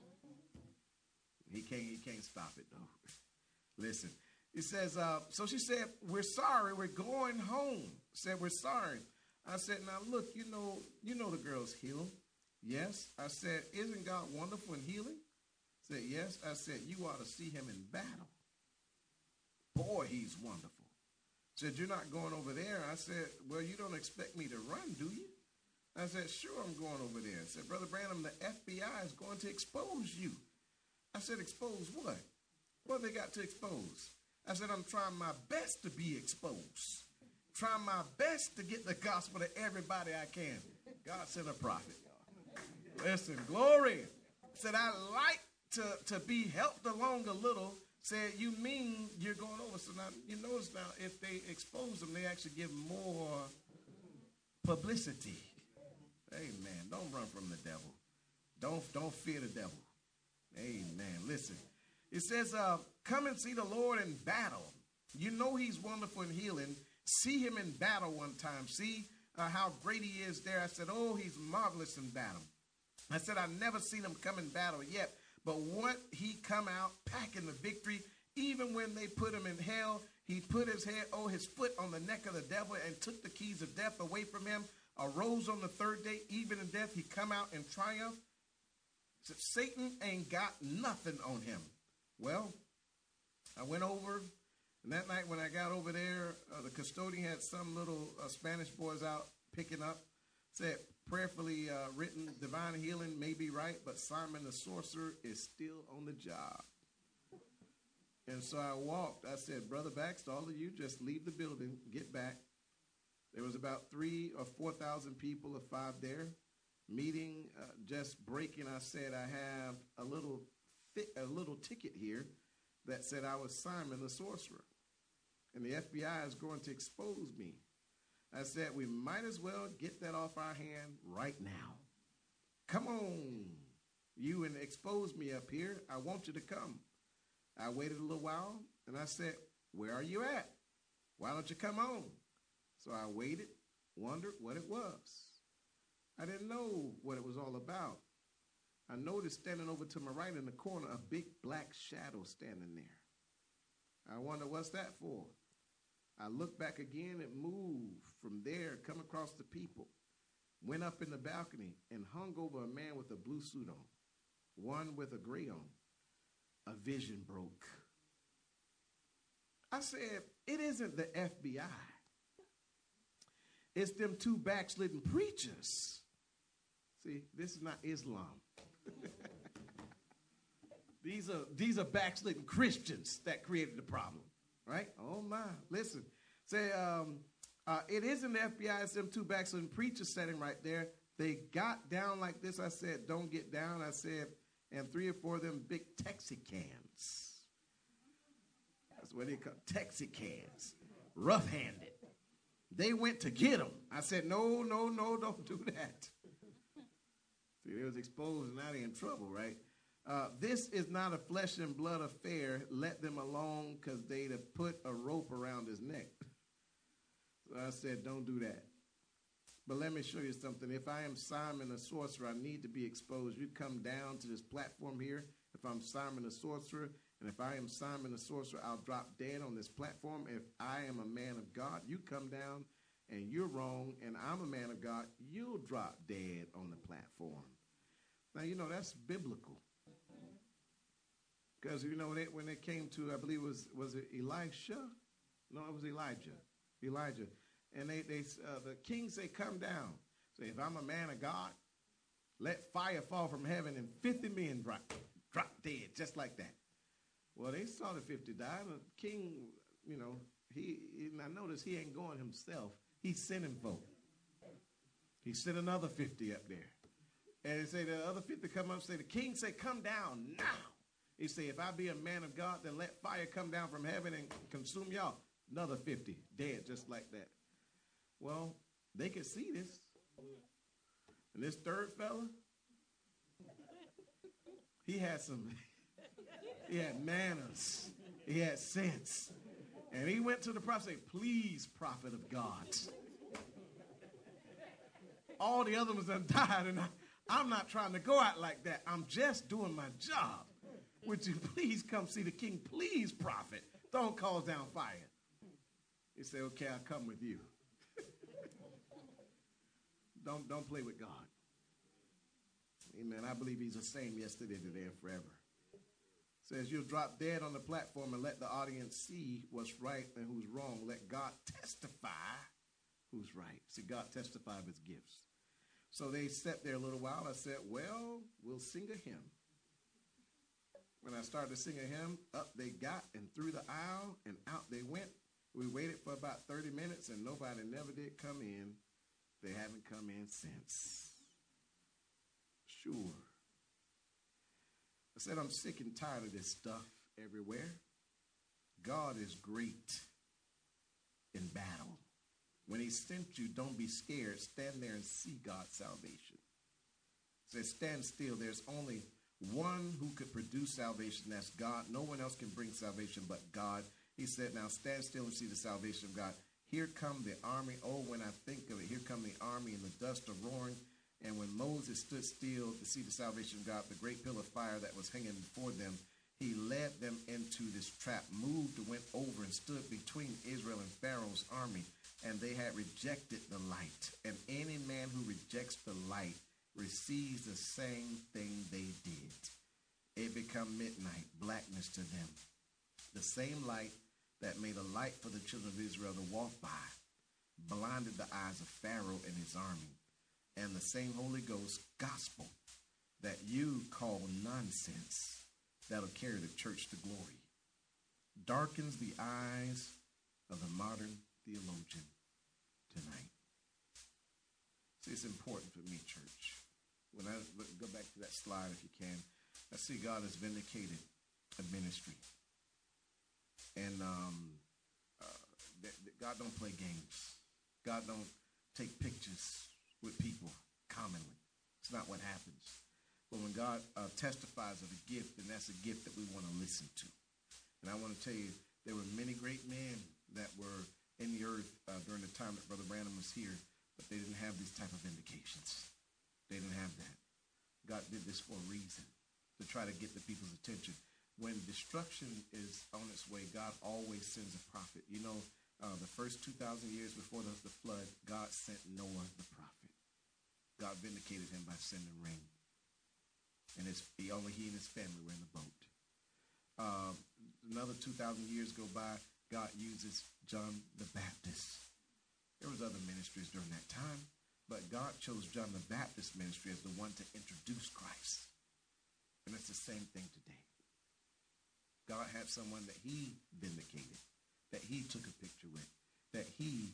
He can't, he can't stop it, though. Listen. It says, uh, so she said, we're sorry. We're going home. Said, we're sorry. I said, now, look, you know, you know the girl's healed. Yes. I said, isn't God wonderful in healing? Said, yes. I said, you ought to see him in battle. Boy, he's wonderful. Said, you're not going over there. I said, well, you don't expect me to run, do you? I said, sure, I'm going over there. I said, Brother Branham, the F B I is going to expose you. I said, expose what? What they got to expose? I said, I'm trying my best to be exposed. Trying my best to get the gospel to everybody I can. God sent a prophet. Listen, glory. Said, I like to, to be helped along a little. Said, you mean you're going over. So now, you notice now, if they expose them, they actually give more publicity. Amen. Don't run from the devil. Don't, don't fear the devil. Amen. Listen. It says, uh, come and see the Lord in battle. You know he's wonderful in healing. See him in battle one time. See uh, how great he is there. I said, oh, he's marvelous in battle. I said, I've never seen him come in battle yet. But what he come out packing the victory, even when they put him in hell, he put his head, oh, his foot on the neck of the devil and took the keys of death away from him, arose on the third day, even in death, he come out in triumph. So Satan ain't got nothing on him. Well, I went over, and that night when I got over there, uh, the custodian had some little uh, Spanish boys out picking up, said, prayerfully uh, written, divine healing may be right, but Simon the sorcerer is still on the job. And so I walked. I said, Brother Baxter, all of you just leave the building, get back. There was about three or four thousand people or five there. Meeting, uh, just breaking. I said, I have a little, a little ticket here that said I was Simon the sorcerer, and the F B I is going to expose me. I said, we might as well get that off our hand right now. Come on, you, and expose me up here. I want you to come. I waited a little while, and I said, where are you at? Why don't you come on? So I waited, wondered what it was. I didn't know what it was all about. I noticed standing over to my right in the corner, a big black shadow standing there. I wonder what's that for? I looked back again, it moved from there, come across the people, went up in the balcony and hung over a man with a blue suit on, one with a gray on. A vision broke. I said, it isn't the F B I. It's them two backslidden preachers. See, this is not Islam. These are, these are backslidden Christians that created the problem. Right? Oh, my. Listen. Say, um, uh, it isn't the F B I. It's them two backslidden preachers sitting right there. They got down like this. I said, don't get down. I said, and three or four of them big Texicans. That's what they call Texicans. Rough-handed. They went to get them. I said, no, no, no, don't do that. See, they was exposed and now they're in trouble, right? Uh, this is not a flesh and blood affair. Let them alone, because they'd have put a rope around his neck. So I said, don't do that. But let me show you something. If I am Simon the sorcerer, I need to be exposed. You come down to this platform here. If I'm Simon the sorcerer, and if I am Simon the sorcerer, I'll drop dead on this platform. If I am a man of God, you come down and you're wrong, and I'm a man of God, you'll drop dead on the platform. Now, you know, that's biblical. Because, you know, when it, when it came to, I believe, it was was it Elisha? No, it was Elijah. Elijah. And they, they uh, the king said, come down. Say, if I'm a man of God, let fire fall from heaven and fifty men drop, drop dead, just like that. Well, they saw the fifty die. The king, you know, he, and I noticed he ain't going himself. He's sending folk. He sent another fifty up there. And he said the other fifty come up and say, the king said, come down now. He said, if I be a man of God, then let fire come down from heaven and consume y'all. Another fifty dead just like that. Well, they could see this. And this third fella, he had some, he had manners. He had sense. And he went to the prophet and said, please, prophet of God. All the other ones done died, and I, I'm not trying to go out like that. I'm just doing my job. Would you please come see the king? Please, prophet, don't cause down fire. He said, okay, I'll come with you. don't, don't play with God. Amen. I believe he's the same yesterday, today, and forever. Says you'll drop dead on the platform and let the audience see what's right and who's wrong. Let God testify who's right. See, God testify of his gifts. So they sat there a little while. I said, well, we'll sing a hymn. When I started to sing a hymn, up they got and through the aisle and out they went. We waited for about thirty minutes and nobody never did come in. They haven't come in since. Sure. I said, I'm sick and tired of this stuff everywhere. God is great in battle. When he sent you, don't be scared. Stand there and see God's salvation. It says, stand still. There's only one who could produce salvation. That's God. No one else can bring salvation but God. He said, now stand still and see the salvation of God. Here come the army. Oh, when I think of it, here come the army, and the dust are roaring. And when Moses stood still to see the salvation of God, the great pillar of fire that was hanging before them, he led them into this trap, moved, went over, and stood between Israel and Pharaoh's army. And they had rejected the light. And any man who rejects the light receives the same thing they did. It become midnight, blackness to them. The same light that made a light for the children of Israel to walk by blinded the eyes of Pharaoh and his army. And the same Holy Ghost gospel that you call nonsense, that'll carry the church to glory, darkens the eyes of the modern theologian tonight. See, it's important for me, church. When I look, go back to that slide, if you can, I see God has vindicated a ministry. And um, uh, that, that God don't play games. God don't take pictures with people commonly. It's not what happens. But when God uh, testifies of a gift, then that's a gift that we want to listen to. And I want to tell you, there were many great men that were in the earth uh, during the time that Brother Branham was here, but they didn't have these type of vindications. They didn't have that. God did this for a reason, to try to get the people's attention. When destruction is on its way, God always sends a prophet. You know, uh, the first two thousand years before the, the flood, God sent Noah the prophet. God vindicated him by sending rain. And his, he, only he and his family were in the boat. Uh, another two thousand years go by, God uses John the Baptist. There was other ministries during that time, but God chose John the Baptist ministry as the one to introduce Christ. And it's the same thing today. God had someone that he vindicated, that he took a picture with, that he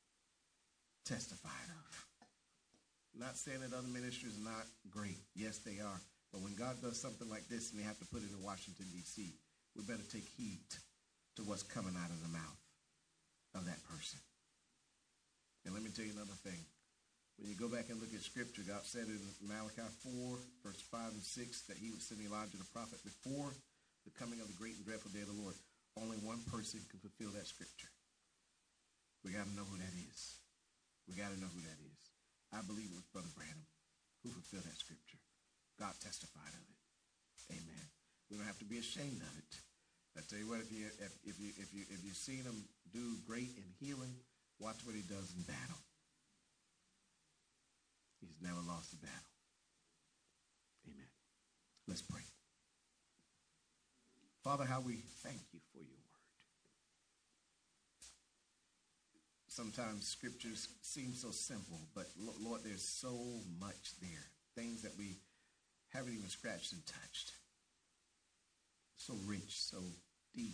testified of. Not saying that other ministries are not great. Yes, they are. But when God does something like this and they have to put it in Washington, D C, we better take heed to what's coming out of the mouth of that person. And let me tell you another thing. When you go back and look at Scripture, God said in Malachi four, verse five and six, that he would send Elijah the prophet before the coming of the great and dreadful day of the Lord. Only one person can fulfill that Scripture. We got to know who that is. We got to know who that is. I believe it was Brother Branham who fulfilled that Scripture. God testified of it. Amen. We don't have to be ashamed of it. I tell you what, if you if, if you if you if you've seen him do great in healing, watch what he does in battle. He's never lost a battle. Amen. Let's pray. Father, how we thank you for your word. Sometimes scriptures seem so simple, but Lord, there's so much there. Things that we haven't even scratched and touched. So rich, so deep,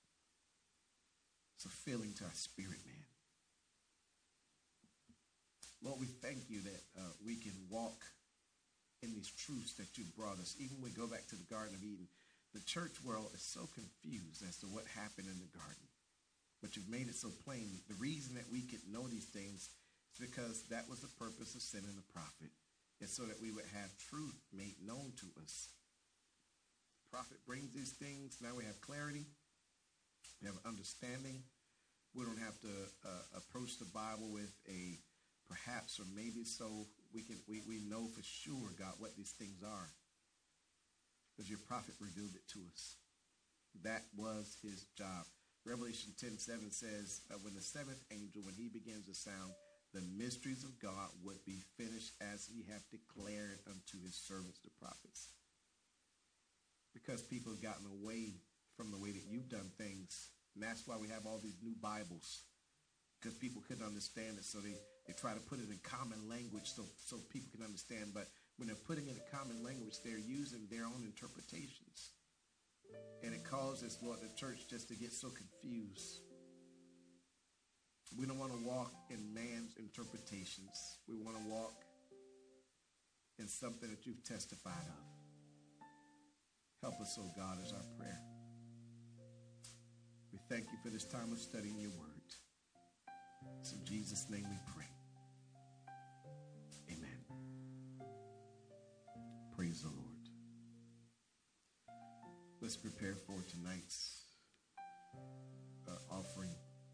so filling to our spirit, man. Lord, we thank you that uh, we can walk in these truths that you brought us. Even when we go back to the Garden of Eden, the church world is so confused as to what happened in the garden. But you've made it so plain. The reason that we could know these things is because that was the purpose of sending the prophet. It's so that we would have truth made known to us. The prophet brings these things. Now we have clarity. We have understanding. We don't have to uh, approach the Bible with a perhaps or maybe so. We can we, we know for sure, God, what these things are. Because your prophet revealed it to us. That was his job. Revelation ten seven says, uh, when the seventh angel, when he begins to sound, the mysteries of God would be finished as he have declared unto his servants, the prophets. Because people have gotten away from the way that you've done things. And that's why we have all these new Bibles. Because people couldn't understand it, so they, they try to put it in common language so, so people can understand. But when they're putting it in common language, they're using their own interpretations. And it causes, Lord, the church just to get so confused. We don't want to walk in man's interpretations. We want to walk in something that you've testified of. Help us, oh God, is our prayer. We thank you for this time of studying your word. It's in Jesus' name we pray. Amen. Praise the Lord. Let's prepare for tonight's uh, offering.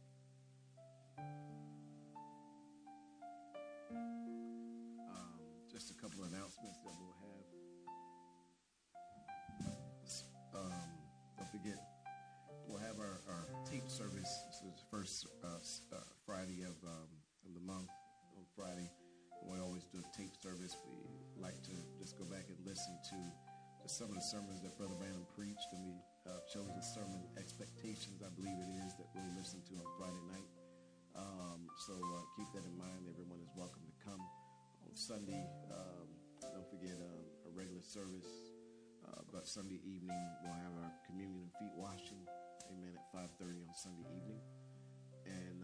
Um, just a couple of announcements that we'll have. Um, don't forget, we'll have our, our tape service. This is the first uh, uh, Friday of, um, of the month. On Friday, we always do a tape service. We like to just go back and listen to some of the sermons that Brother Branham preached, and we uh, chose a sermon, Expectations, I believe it is, that we'll listen to on Friday night. Um, so uh, keep that in mind. Everyone is welcome to come. On Sunday, um, don't forget um, a regular service, uh, but Sunday evening we'll have our communion and feet washing, amen, at five thirty on Sunday evening. And